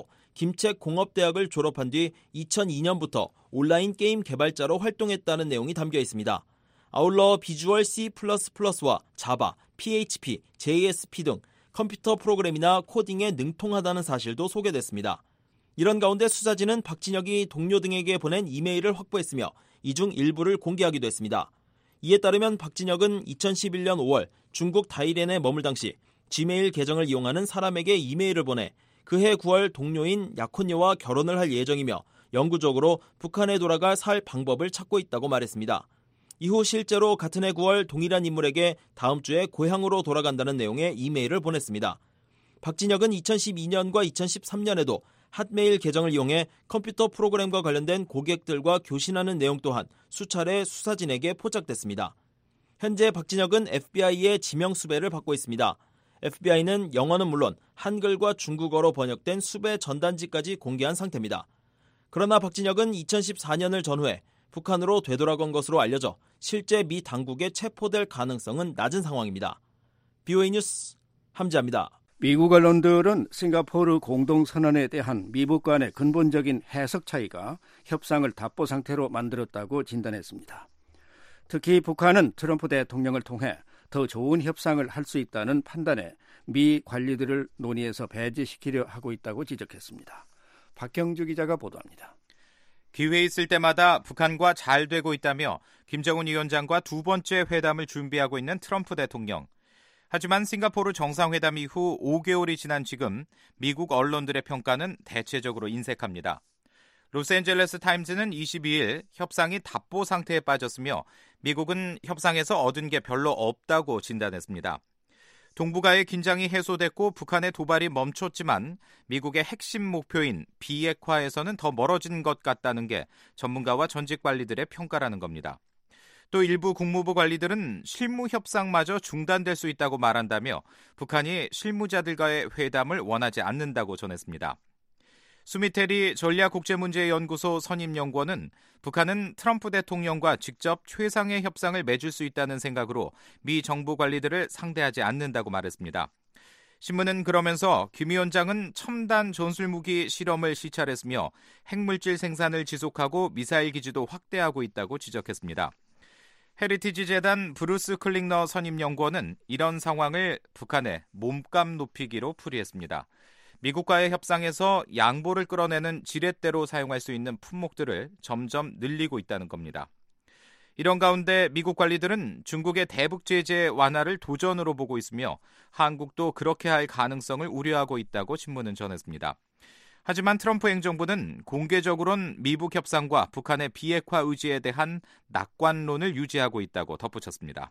김책공업대학을 졸업한 뒤 이천이 년부터 온라인 게임 개발자로 활동했다는 내용이 담겨 있습니다. 아울러 비주얼 C 플러스 플러스와 자바, 피에이치피, 제이에스피 등 컴퓨터 프로그램이나 코딩에 능통하다는 사실도 소개됐습니다. 이런 가운데 수사진은 박진혁이 동료 등에게 보낸 이메일을 확보했으며 이 중 일부를 공개하기도 했습니다. 이에 따르면 박진혁은 이천십일 년 오월 중국 다이렌에 머물 당시 지메일 계정을 이용하는 사람에게 이메일을 보내 그해 구월 동료인 약혼녀와 결혼을 할 예정이며 영구적으로 북한에 돌아가 살 방법을 찾고 있다고 말했습니다. 이후 실제로 같은 해 구월 동일한 인물에게 다음 주에 고향으로 돌아간다는 내용의 이메일을 보냈습니다. 박진혁은 이천십이 년과 이천십삼 년에도 핫메일 계정을 이용해 컴퓨터 프로그램과 관련된 고객들과 교신하는 내용 또한 수차례 수사진에게 포착됐습니다. 현재 박진혁은 에프비아이의 지명 수배를 받고 있습니다. 에프비아이는 영어는 물론 한글과 중국어로 번역된 수배 전단지까지 공개한 상태입니다. 그러나 박진혁은 이천십사 년을 전후해 북한으로 되돌아간 것으로 알려져 실제 미 당국에 체포될 가능성은 낮은 상황입니다. 비오에이 뉴스 함지아입니다. 미국 언론들은 싱가포르 공동선언에 대한 미국 간의 근본적인 해석 차이가 협상을 답보 상태로 만들었다고 진단했습니다. 특히 북한은 트럼프 대통령을 통해 더 좋은 협상을 할 수 있다는 판단에 미 관리들을 논의에서 배제시키려 하고 있다고 지적했습니다. 박경주 기자가 보도합니다. 기회 있을 때마다 북한과 잘 되고 있다며 김정은 위원장과 두 번째 회담을 준비하고 있는 트럼프 대통령. 하지만 싱가포르 정상회담 이후 오 개월이 지난 지금 미국 언론들의 평가는 대체적으로 인색합니다. 로스앤젤레스 타임즈는 이십이일 협상이 답보 상태에 빠졌으며 미국은 협상에서 얻은 게 별로 없다고 진단했습니다. 동북아의 긴장이 해소됐고 북한의 도발이 멈췄지만 미국의 핵심 목표인 비핵화에서는 더 멀어진 것 같다는 게 전문가와 전직 관리들의 평가라는 겁니다. 또 일부 국무부 관리들은 실무 협상마저 중단될 수 있다고 말한다며 북한이 실무자들과의 회담을 원하지 않는다고 전했습니다. 수미테리 전략국제문제연구소 선임연구원은 북한은 트럼프 대통령과 직접 최상의 협상을 맺을 수 있다는 생각으로 미 정부 관리들을 상대하지 않는다고 말했습니다. 신문은 그러면서 김 위원장은 첨단 전술무기 실험을 시찰했으며 핵물질 생산을 지속하고 미사일 기지도 확대하고 있다고 지적했습니다. 헤리티지 재단 브루스 클링너 선임연구원은 이런 상황을 북한의 몸값 높이기로 풀이했습니다. 미국과의 협상에서 양보를 끌어내는 지렛대로 사용할 수 있는 품목들을 점점 늘리고 있다는 겁니다. 이런 가운데 미국 관리들은 중국의 대북 제재 완화를 도전으로 보고 있으며 한국도 그렇게 할 가능성을 우려하고 있다고 신문은 전했습니다. 하지만 트럼프 행정부는 공개적으로는 미북 협상과 북한의 비핵화 의지에 대한 낙관론을 유지하고 있다고 덧붙였습니다.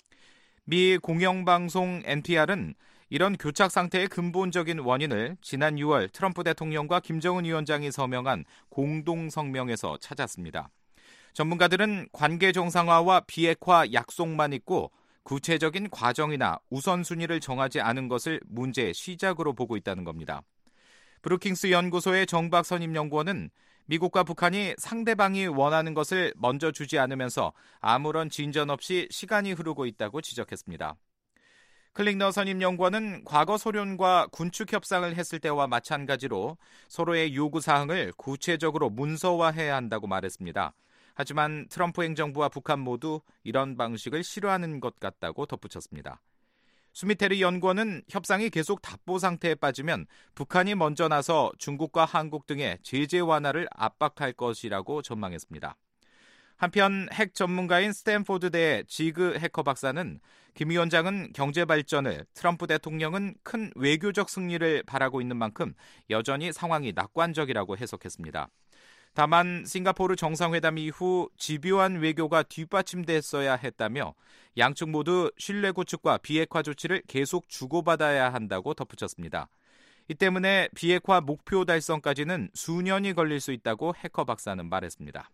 미 공영방송 엔피알은 이런 교착 상태의 근본적인 원인을 지난 유월 트럼프 대통령과 김정은 위원장이 서명한 공동성명에서 찾았습니다. 전문가들은 관계 정상화와 비핵화 약속만 있고 구체적인 과정이나 우선순위를 정하지 않은 것을 문제의 시작으로 보고 있다는 겁니다. 브루킹스 연구소의 정박 선임연구원은 미국과 북한이 상대방이 원하는 것을 먼저 주지 않으면서 아무런 진전 없이 시간이 흐르고 있다고 지적했습니다. 클링너 선임연구원은 과거 소련과 군축 협상을 했을 때와 마찬가지로 서로의 요구사항을 구체적으로 문서화해야 한다고 말했습니다. 하지만 트럼프 행정부와 북한 모두 이런 방식을 싫어하는 것 같다고 덧붙였습니다. 수미테리 연구원은 협상이 계속 답보 상태에 빠지면 북한이 먼저 나서 중국과 한국 등의 제재 완화를 압박할 것이라고 전망했습니다. 한편 핵 전문가인 스탠포드대 지그 해커 박사는 김 위원장은 경제 발전을, 트럼프 대통령은 큰 외교적 승리를 바라고 있는 만큼 여전히 상황이 낙관적이라고 해석했습니다. 다만 싱가포르 정상회담 이후 집요한 외교가 뒷받침됐어야 했다며 양측 모두 신뢰 구축과 비핵화 조치를 계속 주고받아야 한다고 덧붙였습니다. 이 때문에 비핵화 목표 달성까지는 수년이 걸릴 수 있다고 해커 박사는 말했습니다.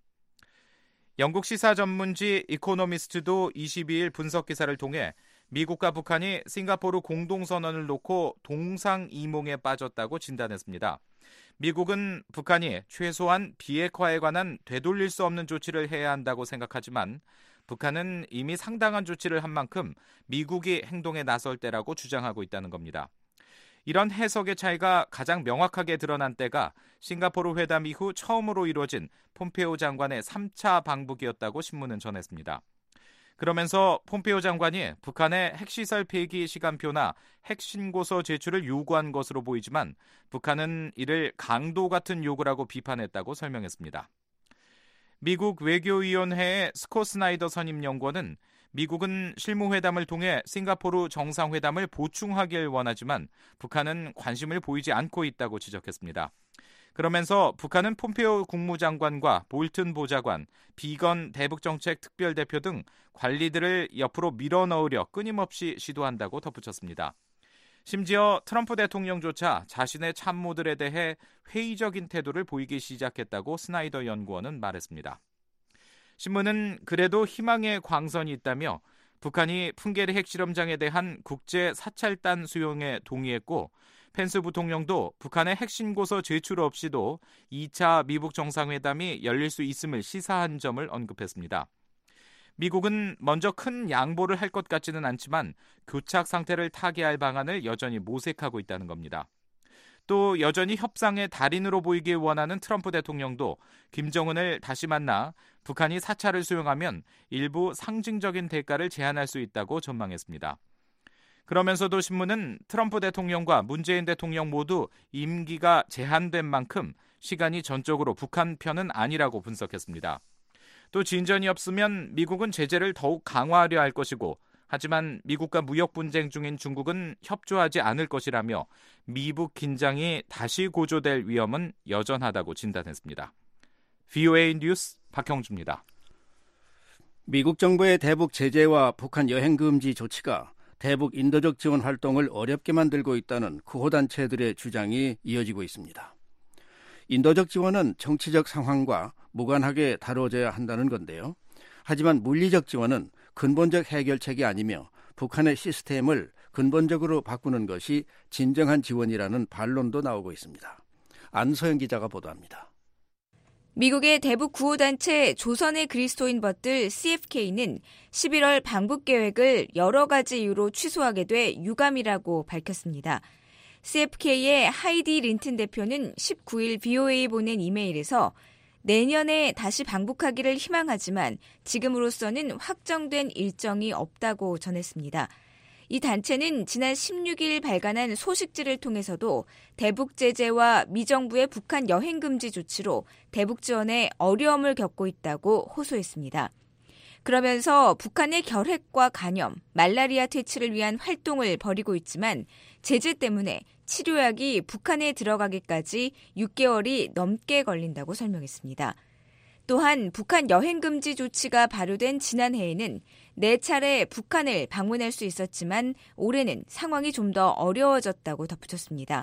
영국 시사 전문지 이코노미스트도 이십이일 분석 기사를 통해 미국과 북한이 싱가포르 공동선언을 놓고 동상이몽에 빠졌다고 진단했습니다. 미국은 북한이 최소한 비핵화에 관한 되돌릴 수 없는 조치를 해야 한다고 생각하지만 북한은 이미 상당한 조치를 한 만큼 미국이 행동에 나설 때라고 주장하고 있다는 겁니다. 이런 해석의 차이가 가장 명확하게 드러난 때가 싱가포르 회담 이후 처음으로 이루어진 폼페이오 장관의 삼 차 방북이었다고 신문은 전했습니다. 그러면서 폼페이오 장관이 북한의 핵시설 폐기 시간표나 핵신고서 제출을 요구한 것으로 보이지만 북한은 이를 강도 같은 요구라고 비판했다고 설명했습니다. 미국 외교위원회의 스콧 스나이더 선임연구원은 미국은 실무회담을 통해 싱가포르 정상회담을 보충하길 원하지만 북한은 관심을 보이지 않고 있다고 지적했습니다. 그러면서 북한은 폼페이오 국무장관과 볼튼 보좌관, 비건 대북정책 특별대표 등 관리들을 옆으로 밀어넣으려 끊임없이 시도한다고 덧붙였습니다. 심지어 트럼프 대통령조차 자신의 참모들에 대해 회의적인 태도를 보이기 시작했다고 스나이더 연구원은 말했습니다. 신문은 그래도 희망의 광선이 있다며 북한이 풍계리 핵실험장에 대한 국제 사찰단 수용에 동의했고 펜스 부통령도 북한의 핵신고서 제출 없이도 이 차 미북 정상회담이 열릴 수 있음을 시사한 점을 언급했습니다. 미국은 먼저 큰 양보를 할 것 같지는 않지만 교착 상태를 타개할 방안을 여전히 모색하고 있다는 겁니다. 또 여전히 협상의 달인으로 보이길 원하는 트럼프 대통령도 김정은을 다시 만나 북한이 사찰을 수용하면 일부 상징적인 대가를 제한할 수 있다고 전망했습니다. 그러면서도 신문은 트럼프 대통령과 문재인 대통령 모두 임기가 제한된 만큼 시간이 전적으로 북한 편은 아니라고 분석했습니다. 또 진전이 없으면 미국은 제재를 더욱 강화하려 할 것이고 하지만 미국과 무역 분쟁 중인 중국은 협조하지 않을 것이라며 미북 긴장이 다시 고조될 위험은 여전하다고 진단했습니다. 브이오에이 뉴스 박형주입니다. 미국 정부의 대북 제재와 북한 여행 금지 조치가 대북 인도적 지원 활동을 어렵게 만들고 있다는 구호단체들의 주장이 이어지고 있습니다. 인도적 지원은 정치적 상황과 무관하게 다뤄져야 한다는 건데요. 하지만 물리적 지원은 근본적 해결책이 아니며 북한의 시스템을 근본적으로 바꾸는 것이 진정한 지원이라는 반론도 나오고 있습니다. 안소영 기자가 보도합니다. 미국의 대북 구호단체 조선의 그리스도인 벗들 씨에프케이는 십일월 방북 계획을 여러 가지 이유로 취소하게 돼 유감이라고 밝혔습니다. 씨에프케이의 하이디 린튼 대표는 십구일 브이오에이 보낸 이메일에서 내년에 다시 방북하기를 희망하지만 지금으로서는 확정된 일정이 없다고 전했습니다. 이 단체는 지난 십육일 발간한 소식지를 통해서도 대북 제재와 미정부의 북한 여행 금지 조치로 대북 지원에 어려움을 겪고 있다고 호소했습니다. 그러면서 북한의 결핵과 간염, 말라리아 퇴치를 위한 활동을 벌이고 있지만 제재 때문에 치료약이 북한에 들어가기까지 육 개월이 넘게 걸린다고 설명했습니다. 또한 북한 여행 금지 조치가 발효된 지난해에는 네 차례 북한을 방문할 수 있었지만 올해는 상황이 좀 더 어려워졌다고 덧붙였습니다.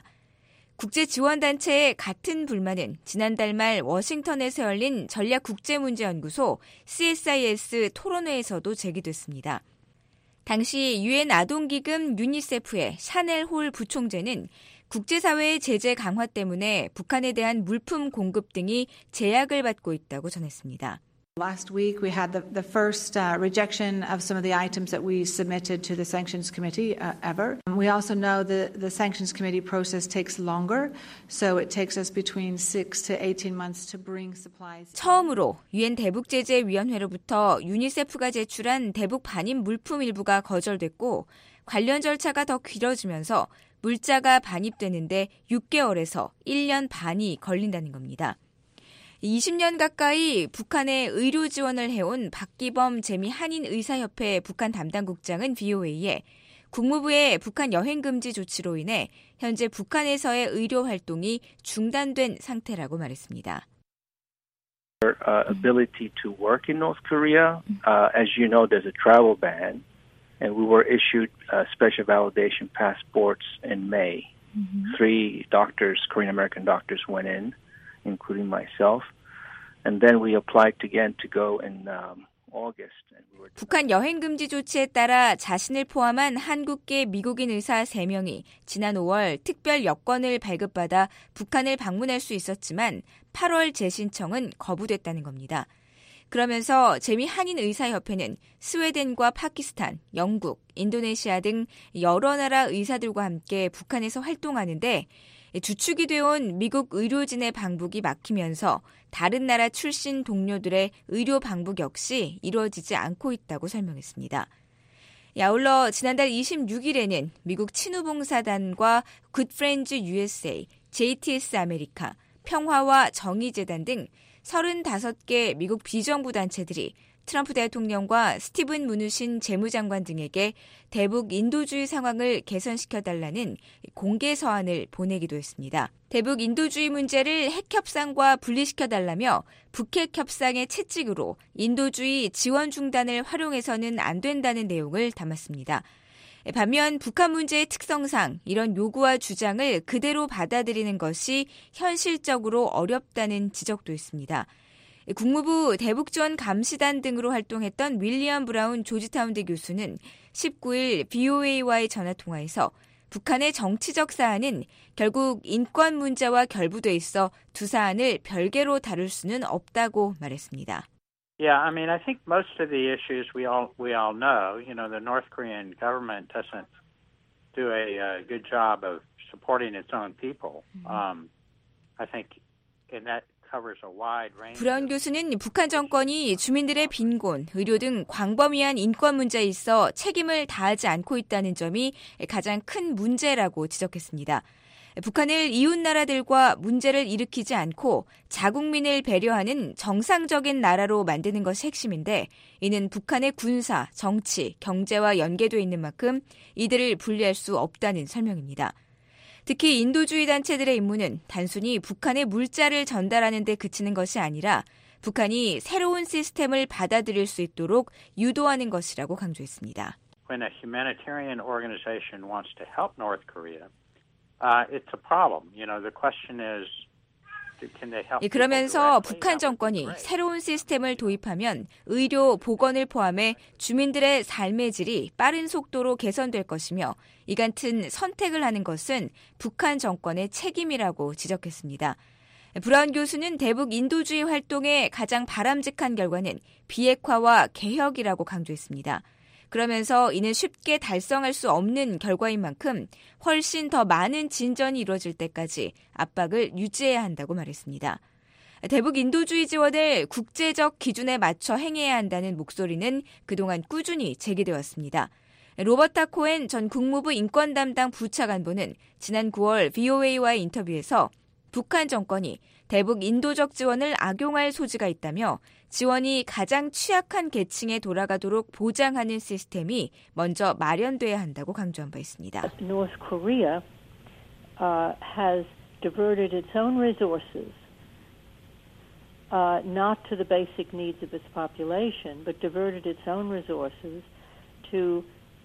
국제지원단체의 같은 불만은 지난달 말 워싱턴에서 열린 전략국제문제연구소 씨에스아이에스 토론회에서도 제기됐습니다. 당시 유엔 아동기금 유니세프의 샤넬 홀 부총재는 국제사회의 제재 강화 때문에 북한에 대한 물품 공급 등이 제약을 받고 있다고 전했습니다. Last week we had the, the first uh, rejection of some of the items that we submitted to the Sanctions Committee uh, ever. We also know that the Sanctions Committee process takes longer, so it takes us between six to eighteen months to bring supplies. 처음으로 유엔 대북제재위원회로부터 유니세프가 제출한 대북 반입 물품 일부가 거절됐고 관련 절차가 더 길어지면서 물자가 반입되는데 육 개월에서 일 년 반이 걸린다는 겁니다. 이십 년 가까이 북한에 의료 지원을 해온 박기범 재미한인의사협회 북한 담당국장은 브이오에이에 국무부의 북한 여행 금지 조치로 인해 현재 북한에서의 의료 활동이 중단된 상태라고 말했습니다. Uh, ability to work in North Korea. Uh, as you know, there's a travel ban, and we were issued uh, special validation passports in May. Mm-hmm. Three doctors, Korean American doctors, went in, including myself, and then we applied again to go in um, August. And we were 북한 여행 금지 조치에 따라 자신을 포함한 한국계 미국인 의사 세 명이 지난 오월 특별 여권을 발급받아 북한을 방문할 수 있었지만 팔월 재신청은 거부됐다는 겁니다. 그러면서 재미 한인 의사협회는 스웨덴과 파키스탄, 영국, 인도네시아 등 여러 나라 의사들과 함께 북한에서 활동하는데 주축이 되어온 미국 의료진의 방북이 막히면서 다른 나라 출신 동료들의 의료 방북 역시 이루어지지 않고 있다고 설명했습니다. 아울러 지난달 이십육일에는 미국 친후봉사단과 굿프렌즈 유에스에이, 제이티에스 아메리카, 평화와 정의재단 등 서른다섯 개 미국 비정부 단체들이 트럼프 대통령과 스티븐 무누신 재무장관 등에게 대북 인도주의 상황을 개선시켜달라는 공개 서한을 보내기도 했습니다. 대북 인도주의 문제를 핵협상과 분리시켜달라며 북핵협상의 채찍으로 인도주의 지원 중단을 활용해서는 안 된다는 내용을 담았습니다. 반면 북한 문제의 특성상 이런 요구와 주장을 그대로 받아들이는 것이 현실적으로 어렵다는 지적도 있습니다. 국무부 대북지원 감시단 등으로 활동했던 윌리엄 브라운 조지타운대 교수는 십구일 브이오에이와의 전화통화에서 북한의 정치적 사안은 결국 인권 문제와 결부돼 있어 두 사안을 별개로 다룰 수는 없다고 말했습니다. Yeah, I mean, I think most of the issues we all we all know. You know, the North Korean government doesn't do a uh, good job of supporting its own people. Um, I think in that covers a wide range. 브라운 교수는 북한 정권이 주민들의 빈곤, 의료 등 광범위한 인권 문제에 있어 책임을 다하지 않고 있다는 점이 가장 큰 문제라고 지적했습니다. 북한을 이웃 나라들과 문제를 일으키지 않고 자국민을 배려하는 정상적인 나라로 만드는 것이 핵심인데 이는 북한의 군사, 정치, 경제와 연계돼 있는 만큼 이들을 분리할 수 없다는 설명입니다. 특히 인도주의 단체들의 임무는 단순히 북한의 물자를 전달하는 데 그치는 것이 아니라 북한이 새로운 시스템을 받아들일 수 있도록 유도하는 것이라고 강조했습니다. When a humanitarian organization wants to help North Korea, Uh, it's a problem. You know, the question is, can they help? 그러면서 북한 정권이 새로운 시스템을 도입하면 의료, 보건을 포함해 주민들의 삶의 질이 빠른 속도로 개선될 것이며 이 같은 선택을 하는 것은 북한 정권의 책임이라고 지적했습니다. 브라운 교수는 대북 인도주의 활동의 가장 바람직한 결과는 비핵화와 개혁이라고 강조했습니다. 그러면서 이는 쉽게 달성할 수 없는 결과인 만큼 훨씬 더 많은 진전이 이루어질 때까지 압박을 유지해야 한다고 말했습니다. 대북 인도주의 지원을 국제적 기준에 맞춰 행해야 한다는 목소리는 그동안 꾸준히 제기되어 왔습니다. 로버타 코엔 전 국무부 인권 담당 부차관보는 지난 구월 브이오에이와의 인터뷰에서 북한 정권이 대북 인도적 지원을 악용할 소지가 있다며 지원이 가장 취약한 계층에 돌아가도록 보장하는 시스템이 먼저 마련돼야 한다고 강조한 바 있습니다. North Korea uh, has diverted its own resources, uh, not to the basic needs of its population, but diverted its own resources to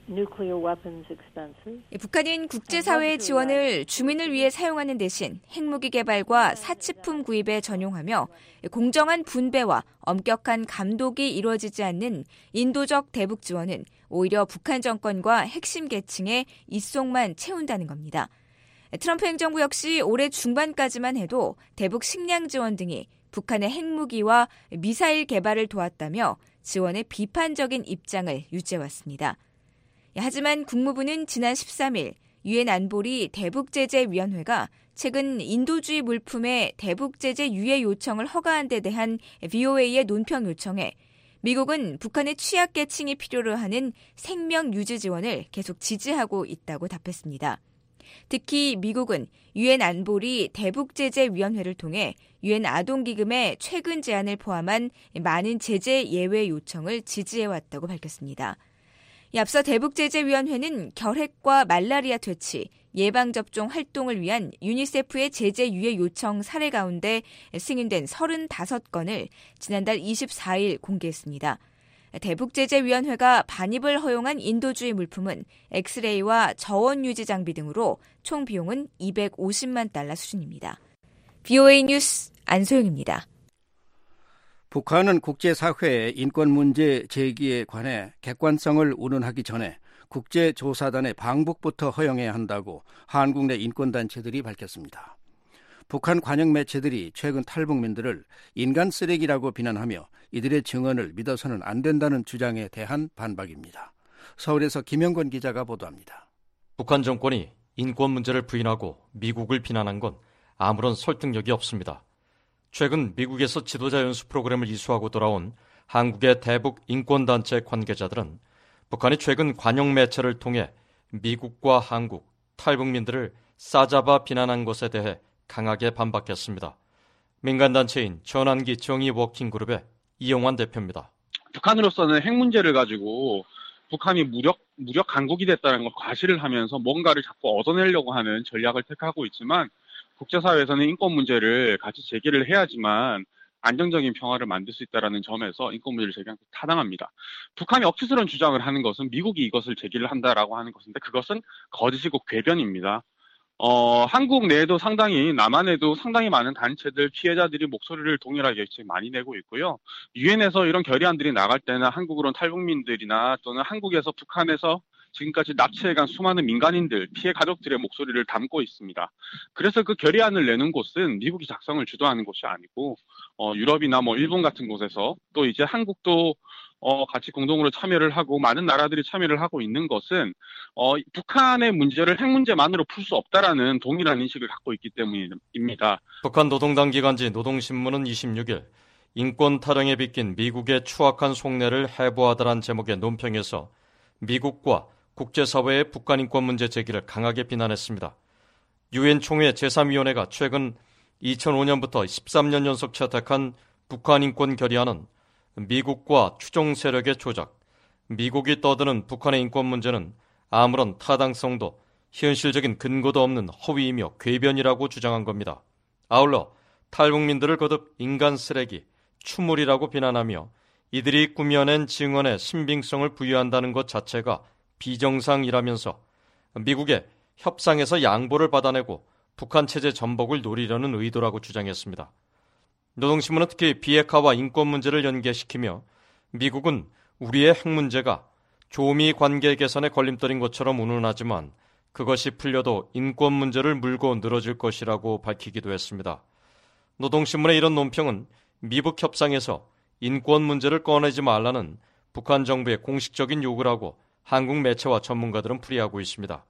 북한은 국제사회의 지원을 주민을 위해 사용하는 대신 핵무기 개발과 사치품 구입에 전용하며 공정한 분배와 엄격한 감독이 이루어지지 않는 인도적 대북 지원은 오히려 북한 정권과 핵심 계층의 입속만 채운다는 겁니다. 트럼프 행정부 역시 올해 중반까지만 해도 대북 식량 지원 등이 북한의 핵무기와 미사일 개발을 도왔다며 지원에 비판적인 입장을 유지해왔습니다. 하지만 국무부는 지난 십삼일 유엔 안보리 대북제재위원회가 최근 인도주의 물품의 대북제재 유예 요청을 허가한 데 대한 브이오에이의 논평 요청에 미국은 북한의 취약계층이 필요로 하는 생명 유지 지원을 계속 지지하고 있다고 답했습니다. 특히 미국은 유엔 안보리 대북제재위원회를 통해 유엔 아동기금의 최근 제안을 포함한 많은 제재 예외 요청을 지지해왔다고 밝혔습니다. 앞서 대북제재위원회는 결핵과 말라리아 퇴치, 예방접종 활동을 위한 유니세프의 제재 유예 요청 사례 가운데 승인된 서른다섯 건을 지난달 이십사일 공개했습니다. 대북제재위원회가 반입을 허용한 인도주의 물품은 엑스레이와 저온 유지 장비 등으로 총 비용은 이백오십만 달러 수준입니다. 브이오에이 뉴스 안소영입니다. 북한은 국제사회의 인권 문제 제기에 관해 객관성을 운운하기 전에 국제조사단의 방북부터 허용해야 한다고 한국 내 인권단체들이 밝혔습니다. 북한 관영 매체들이 최근 탈북민들을 인간 쓰레기라고 비난하며 이들의 증언을 믿어서는 안 된다는 주장에 대한 반박입니다. 서울에서 김영권 기자가 보도합니다. 북한 정권이 인권 문제를 부인하고 미국을 비난한 건 아무런 설득력이 없습니다. 최근 미국에서 지도자 연수 프로그램을 이수하고 돌아온 한국의 대북 인권단체 관계자들은 북한이 최근 관영 매체를 통해 미국과 한국, 탈북민들을 싸잡아 비난한 것에 대해 강하게 반박했습니다. 민간단체인 전환기 정의 워킹그룹의 이영환 대표입니다. 북한으로서는 핵 문제를 가지고 북한이 무력, 무력 강국이 됐다는 걸 과시를 하면서 뭔가를 자꾸 얻어내려고 하는 전략을 택하고 있지만 국제사회에서는 인권 문제를 같이 제기를 해야지만 안정적인 평화를 만들 수 있다는 점에서 인권 문제를 제기하는 것이 타당합니다. 북한이 억지스러운 주장을 하는 것은 미국이 이것을 제기를 한다라고 하는 것인데 그것은 거짓이고 궤변입니다. 어, 한국 내에도 상당히, 남한에도 상당히 많은 단체들, 피해자들이 목소리를 동일하게 많이 내고 있고요. 유엔에서 이런 결의안들이 나갈 때는 한국으로는 탈북민들이나 또는 한국에서 북한에서 지금까지 납치해간 수많은 민간인들, 피해 가족들의 목소리를 담고 있습니다. 그래서 그 결의안을 내는 곳은 미국이 작성을 주도하는 곳이 아니고, 어, 유럽이나 뭐 일본 같은 곳에서 또 이제 한국도 어, 같이 공동으로 참여를 하고 많은 나라들이 참여를 하고 있는 것은 어, 북한의 문제를 핵 문제만으로 풀 수 없다라는 동일한 인식을 갖고 있기 때문입니다. 북한 노동당 기관지 노동신문은 이십육일 인권 타령에 빗긴 미국의 추악한 속내를 해부하다란 제목의 논평에서 미국과 국제사회의 북한 인권 문제 제기를 강하게 비난했습니다. 유엔 총회 제삼 위원회가 최근 이천오년부터 십삼년 연속 채택한 북한 인권 결의안은 미국과 추종 세력의 조작, 미국이 떠드는 북한의 인권 문제는 아무런 타당성도 현실적인 근거도 없는 허위이며 궤변이라고 주장한 겁니다. 아울러 탈북민들을 거듭 인간 쓰레기, 추물이라고 비난하며 이들이 꾸며낸 증언에 신빙성을 부여한다는 것 자체가 비정상이라면서 미국의 협상에서 양보를 받아내고 북한 체제 전복을 노리려는 의도라고 주장했습니다. 노동신문은 특히 비핵화와 인권 문제를 연계시키며 미국은 우리의 핵 문제가 조미 관계 개선에 걸림돌인 것처럼 운운하지만 그것이 풀려도 인권 문제를 물고 늘어질 것이라고 밝히기도 했습니다. 노동신문의 이런 논평은 미북 협상에서 인권 문제를 꺼내지 말라는 북한 정부의 공식적인 요구라고 한국 매체와 전문가들은 풀이하고 있습니다.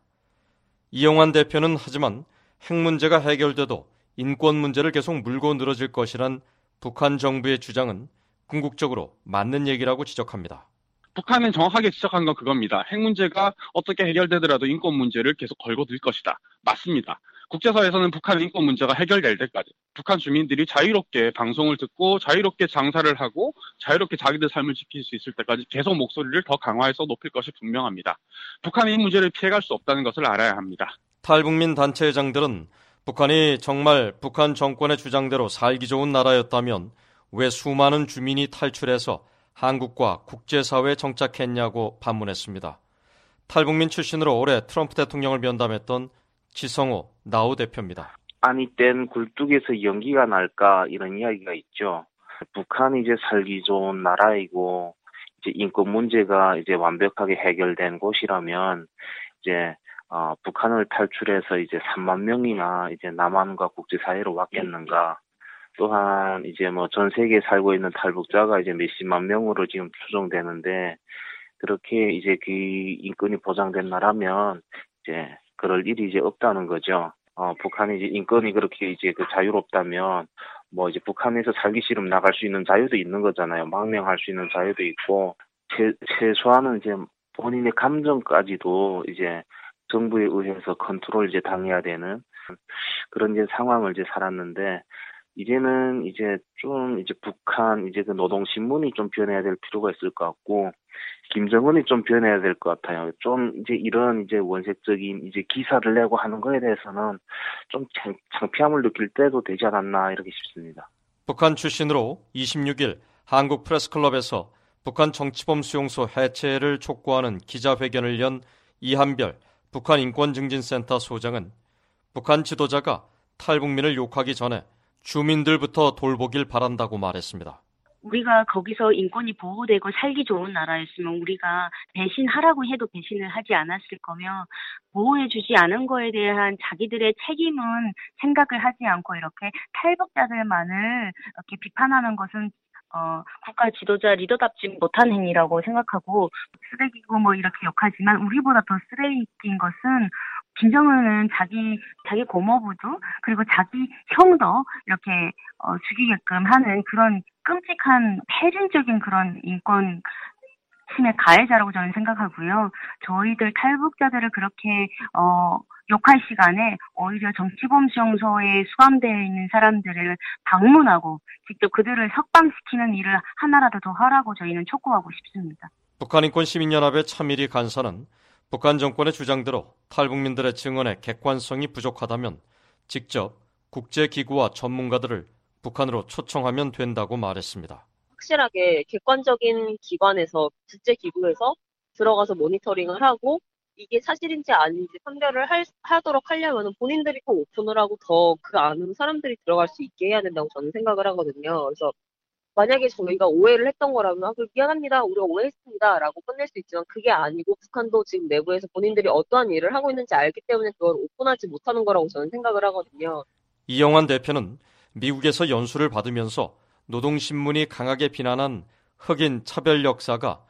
이영환 대표는 하지만 핵 문제가 해결돼도 인권 문제를 계속 물고 늘어질 것이란 북한 정부의 주장은 궁극적으로 맞는 얘기라고 지적합니다. 북한은 정확하게 지적한 건 그겁니다. 핵 문제가 어떻게 해결되더라도 인권 문제를 계속 걸고 들 것이다. 맞습니다. 국제사회에서는 북한의 인권 문제가 해결될 때까지 북한 주민들이 자유롭게 방송을 듣고 자유롭게 장사를 하고 자유롭게 자기들 삶을 지킬 수 있을 때까지 계속 목소리를 더 강화해서 높일 것이 분명합니다. 북한이 이 문제를 피해갈 수 없다는 것을 알아야 합니다. 탈북민 단체장들은 북한이 정말 북한 정권의 주장대로 살기 좋은 나라였다면 왜 수많은 주민이 탈출해서 한국과 국제사회에 정착했냐고 반문했습니다. 탈북민 출신으로 올해 트럼프 대통령을 면담했던 지성호 나우 대표입니다. 아니 땐 굴뚝에서 연기가 날까 이런 이야기가 있죠. 북한이 이제 살기 좋은 나라이고 이제 인권 문제가 이제 완벽하게 해결된 곳이라면 이제 어, 북한을 탈출해서 이제 삼만 명이나 이제 남한과 국제사회로 왔겠는가. 또한 이제 뭐 전 세계에 살고 있는 탈북자가 이제 몇십만 명으로 지금 추정되는데 그렇게 이제 그 인권이 보장된 나라면 이제 그럴 일이 이제 없다는 거죠. 어, 북한이 이제 인권이 그렇게 이제 그 자유롭다면 뭐 이제 북한에서 살기 싫으면 나갈 수 있는 자유도 있는 거잖아요. 망명할 수 있는 자유도 있고 최, 최소한은 이제 본인의 감정까지도 이제 정부에 의해서 컨트롤 이제 당해야 되는 그런 이제 상황을 이제 살았는데 이제는 이제 좀 이제 북한 이제 그 노동신문이 좀 변해야 될 필요가 있을 것 같고, 김정은이 좀 변해야 될 것 같아요. 좀 이제 이런 이제 원색적인 이제 기사를 내고 하는 거에 대해서는 좀 창, 창피함을 느낄 때도 되지 않았나 이렇게 싶습니다. 북한 출신으로 이십육 일 한국 프레스클럽에서 북한 정치범 수용소 해체를 촉구하는 기자회견을 연 이한별 북한 인권증진센터 소장은 북한 지도자가 탈북민을 욕하기 전에 주민들부터 돌보길 바란다고 말했습니다. 우리가 거기서 인권이 보호되고 살기 좋은 나라였으면 우리가 배신하라고 해도 배신을 하지 않았을 거며, 보호해주지 않은 거에 대한 자기들의 책임은 생각을 하지 않고 이렇게 탈북자들만을 이렇게 비판하는 것은 어, 국가 지도자 리더답지 못한 행위라고 생각하고, 쓰레기고 뭐 이렇게 욕하지만 우리보다 더 쓰레기인 것은 김정은은 자기 자기 고모부도 그리고 자기 형도 이렇게 어, 죽이게끔 하는 그런 끔찍한 폐륜적인 그런 인권 침해 가해자라고 저는 생각하고요. 저희들 탈북자들을 그렇게 어, 욕할 시간에 오히려 정치범 수용소에 수감되어 있는 사람들을 방문하고 직접 그들을 석방시키는 일을 하나라도 더 하라고 저희는 촉구하고 싶습니다. 북한인권시민연합의 차미리 간사는 북한 정권의 주장대로 탈북민들의 증언의 객관성이 부족하다면 직접 국제기구와 전문가들을 북한으로 초청하면 된다고 말했습니다. 확실하게 객관적인 기관에서 국제기구에서 들어가서 모니터링을 하고 이게 사실인지 아닌지 판별을 할, 하도록 하려면 본인들이 더 오픈을 하고 더 그 안으로 사람들이 들어갈 수 있게 해야 된다고 저는 생각을 하거든요. 그래서 만약에 저희가 오해를 했던 거라면 아, 미안합니다. 우리가 오해했습니다. 라고 끝낼 수 있지만 그게 아니고 북한도 지금 내부에서 본인들이 어떠한 일을 하고 있는지 알기 때문에 그걸 오픈하지 못하는 거라고 저는 생각을 하거든요. 이영환 대표는 미국에서 연수를 받으면서 노동신문이 강하게 비난한 흑인 차별 역사가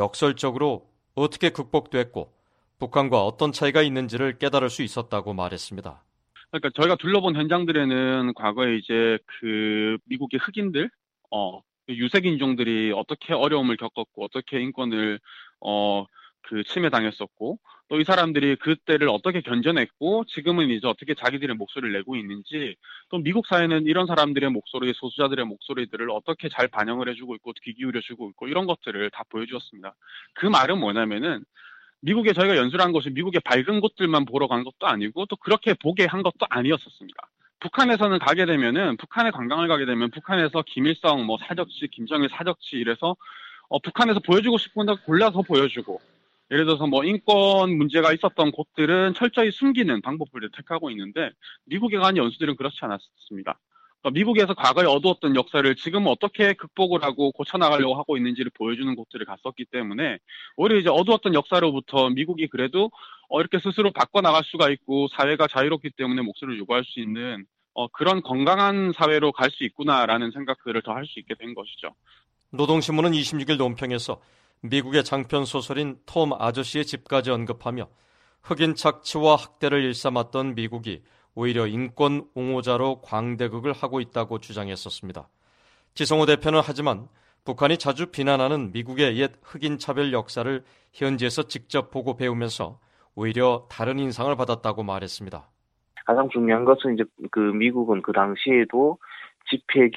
역설적으로 어떻게 극복됐고 북한과 어떤 차이가 있는지를 깨달을 수 있었다고 말했습니다. 그러니까 저희가 둘러본 현장들에는 과거에 이제 그 미국의 흑인들, 어, 유색 인종들이 어떻게 어려움을 겪었고 어떻게 인권을 어, 그 침해당했었고 또 이 사람들이 그때를 어떻게 견뎌냈고 지금은 이제 어떻게 자기들의 목소리를 내고 있는지, 또 미국 사회는 이런 사람들의 목소리, 소수자들의 목소리들을 어떻게 잘 반영을 해주고 있고 귀 기울여주고 있고 이런 것들을 다 보여주었습니다. 그 말은 뭐냐면은 미국에 저희가 연수를 한 것이 미국의 밝은 곳들만 보러 간 것도 아니고 또 그렇게 보게 한 것도 아니었었습니다. 북한에서는 가게 되면은 북한에 관광을 가게 되면 북한에서 김일성 뭐 사적지, 김정일 사적지 이래서 어, 북한에서 보여주고 싶은 거 골라서 보여주고, 예를 들어서 뭐 인권 문제가 있었던 곳들은 철저히 숨기는 방법을 택하고 있는데 미국에 간 연수들은 그렇지 않았습니다. 그러니까 미국에서 과거에 어두웠던 역사를 지금 어떻게 극복을 하고 고쳐나가려고 하고 있는지를 보여주는 곳들을 갔었기 때문에 오히려 이제 어두웠던 역사로부터 미국이 그래도 어, 이렇게 스스로 바꿔나갈 수가 있고 사회가 자유롭기 때문에 목소리를 요구할 수 있는 어, 그런 건강한 사회로 갈 수 있구나라는 생각들을 더 할 수 있게 된 것이죠. 노동신문은 이십육 일 논평에서 미국의 장편 소설인 톰 아저씨의 집까지 언급하며 흑인 착취와 학대를 일삼았던 미국이 오히려 인권 옹호자로 광대극을 하고 있다고 주장했었습니다. 지성호 대표는 하지만 북한이 자주 비난하는 미국의 옛 흑인 차별 역사를 현지에서 직접 보고 배우면서 오히려 다른 인상을 받았다고 말했습니다. 가장 중요한 것은 이제 그 미국은 그 당시에도 집회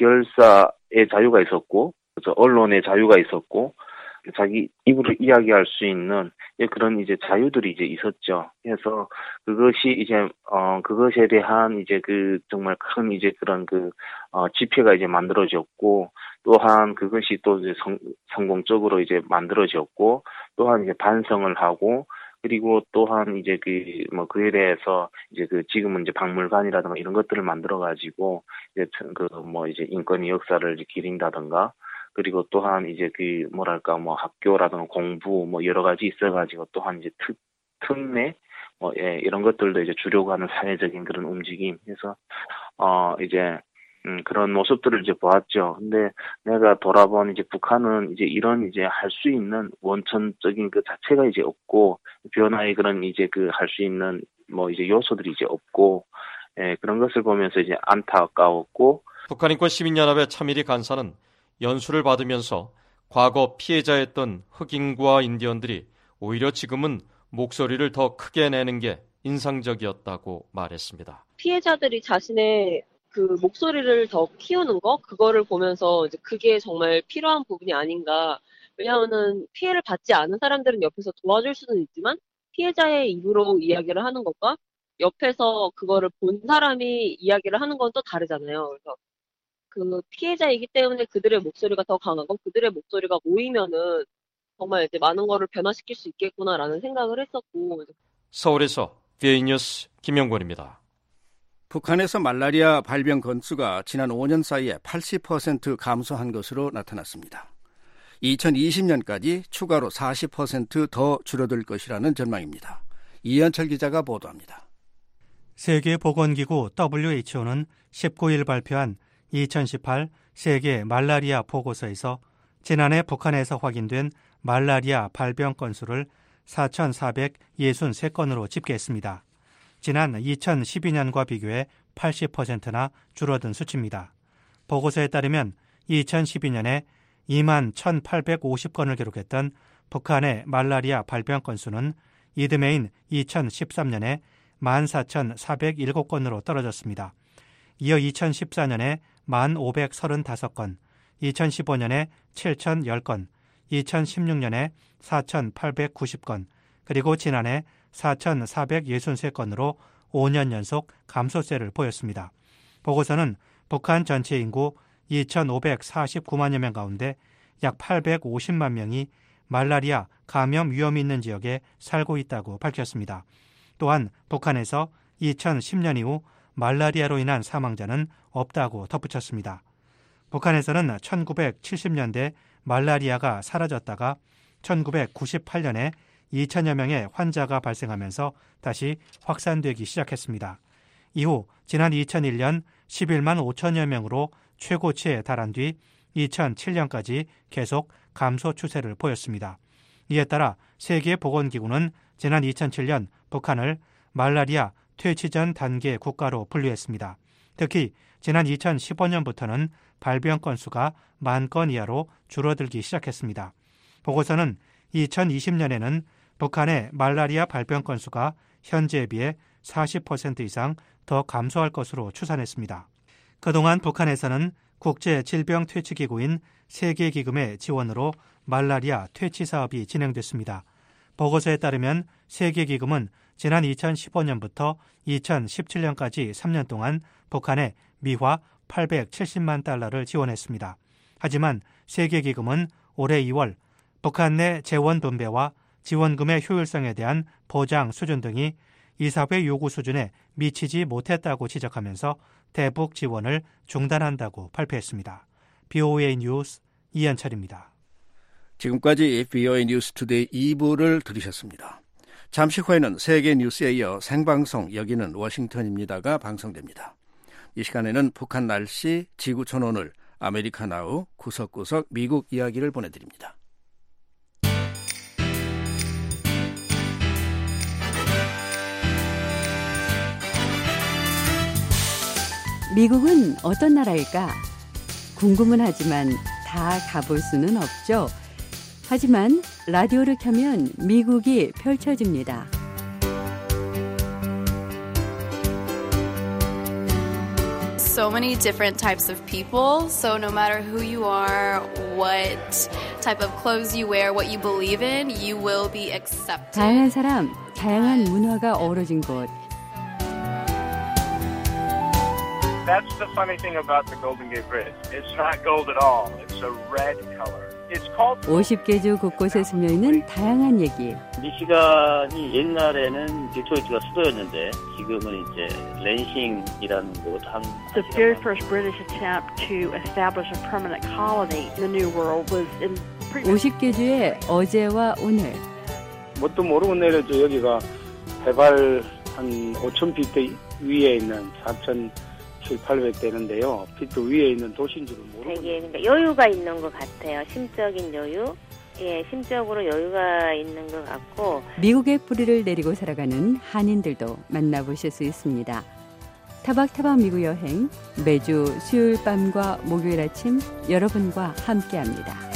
결사의 자유가 있었고, 그래서 언론의 자유가 있었고, 자기 입으로 이야기할 수 있는 그런 이제 자유들이 이제 있었죠. 그래서 그것이 이제 어 그것에 대한 이제 그 정말 큰 이제 그런 그 어 집회가 이제 만들어졌고, 또한 그것이 또 이제 성, 성공적으로 이제 만들어졌고, 또한 이제 반성을 하고, 그리고 또한 이제 그 뭐 그에 대해서 이제 그 지금은 이제 박물관이라든가 이런 것들을 만들어 가지고 이제 그 뭐 이제 인권의 역사를 이제 기린다든가, 그리고 또한 이제 그 뭐랄까 뭐 학교라든가 공부 뭐 여러 가지 있어가지고 또한 이제 특 특례 뭐 예 이런 것들도 이제 주려고 하는 사회적인 그런 움직임. 그래서 어 이제 음 그런 모습들을 이제 보았죠. 근데 내가 돌아본 이제 북한은 이제 이런 이제 할 수 있는 원천적인 그 자체가 이제 없고, 변화의 그런 이제 그 할 수 있는 뭐 이제 요소들이 이제 없고, 예 그런 것을 보면서 이제 안타까웠고. 북한인권시민연합의 차미리 간사는 연수를 받으면서 과거 피해자였던 흑인과 인디언들이 오히려 지금은 목소리를 더 크게 내는 게 인상적이었다고 말했습니다. 피해자들이 자신의 그 목소리를 더 키우는 거, 그거를 보면서 이제 그게 정말 필요한 부분이 아닌가. 왜냐하면은 피해를 받지 않은 사람들은 옆에서 도와줄 수는 있지만 피해자의 입으로 이야기를 하는 것과 옆에서 그거를 본 사람이 이야기를 하는 건 또 다르잖아요. 그래서 그 피해자이기 때문에 그들의 목소리가 더 강하고 그들의 목소리가 모이면은 정말 이제 많은 거를 변화시킬 수 있겠구나라는 생각을 했었고. 서울에서 비에이 뉴스 김영권입니다. 북한에서 말라리아 발병 건수가 지난 오 년 사이에 팔십 퍼센트 감소한 것으로 나타났습니다. 이천이십 년까지 추가로 사십 퍼센트 더 줄어들 것이라는 전망입니다. 이현철 기자가 보도합니다. 세계보건기구 더블유에이치오는 십구 일 발표한 이천십팔 세계 말라리아 보고서에서 지난해 북한에서 확인된 말라리아 발병 건수를 사천사백육십삼 건으로 집계했습니다. 지난 이천십이 년과 비교해 팔십 퍼센트나 줄어든 수치입니다. 보고서에 따르면 이천십이 년에 이만 천팔백오십 건을 기록했던 북한의 말라리아 발병 건수는 이듬해인 이천십삼 년에 만 사천사백칠 건으로 떨어졌습니다. 이어 이천십사 년에 만 오백삼십오 건, 이천십오 년에 칠천십 건, 이천십육 년에 사천팔백구십 건, 그리고 지난해 사천사백육십삼 건으로 오 년 연속 감소세를 보였습니다. 보고서는 북한 전체 인구 이천오백사십구만여 명 가운데 약 팔백오십만 명이 말라리아 감염 위험이 있는 지역에 살고 있다고 밝혔습니다. 또한 북한에서 이천십 년 이후 말라리아로 인한 사망자는 없다고 덧붙였습니다. 북한에서는 천구백칠십 년대 말라리아가 사라졌다가 천구백구십팔 년에 이천여 명의 환자가 발생하면서 다시 확산되기 시작했습니다. 이후 지난 이천일 년 십일만 오천여 명으로 최고치에 달한 뒤 이천칠 년까지 계속 감소 추세를 보였습니다. 이에 따라 세계보건기구는 지난 이천칠 년 북한을 말라리아 퇴치전 단계 국가로 분류했습니다. 특히 지난 이천십오 년부터는 발병 건수가 만 건 이하로 줄어들기 시작했습니다. 보고서는 이천이십 년에는 북한의 말라리아 발병 건수가 현재에 비해 사십 퍼센트 이상 더 감소할 것으로 추산했습니다. 그동안 북한에서는 국제질병퇴치기구인 세계기금의 지원으로 말라리아 퇴치 사업이 진행됐습니다. 보고서에 따르면 세계기금은 지난 이천십오 년부터 이천십칠 년까지 삼 년 동안 북한에 미화 팔백칠십만 달러를 지원했습니다. 하지만 세계기금은 올해 이월 북한 내 재원 분배와 지원금의 효율성에 대한 보장 수준 등이 이사회 요구 수준에 미치지 못했다고 지적하면서 대북 지원을 중단한다고 발표했습니다. 비오에이 뉴스 이현철입니다. 지금까지 비오에이 뉴스 투데이 이 부를 들으셨습니다. 잠시 후에는 세계 뉴스에 이어 생방송 여기는 워싱턴입니다가 방송됩니다. 이 시간에는 북한 날씨, 지구촌 오늘, 아메리카 나우, 구석구석 미국 이야기를 보내드립니다. 미국은 어떤 나라일까? 궁금은 하지만 다 가볼 수는 없죠. 하지만 라디오를 켜면 미국이 펼쳐집니다. So many different types of people. So no matter who you are, what type of clothes you wear, what you believe in, you will be accepted. 다양한 사람, 다양한 문화가 어우러진 곳. That's the funny thing about the Golden Gate Bridge. It's not gold at all. It's a red color. It's called. 오십 개 주 곳곳에 스며있는 다양한 얘기. 미시간이 옛날에는 디트로이트가 수도였는데 지금은 이제 랜싱이라는 곳 한. The very first British attempt to establish a permanent colony in the New World was in. 오십 개 주의 어제와 오늘. 뭣도 모르고 내려져 여기가 해발 한 오천 피트 위에 있는 사천칠백팔백 되는데요. 피트 위에 있는 도시인 줄은 모르고. 되게 그러니까 여유가 있는 것 같아요. 심적인 여유. 예, 심적으로 여유가 있는 것 같고. 미국의 뿌리를 내리고 살아가는 한인들도 만나보실 수 있습니다. 타박타박 미국 여행 매주 수요일 밤과 목요일 아침 여러분과 함께합니다.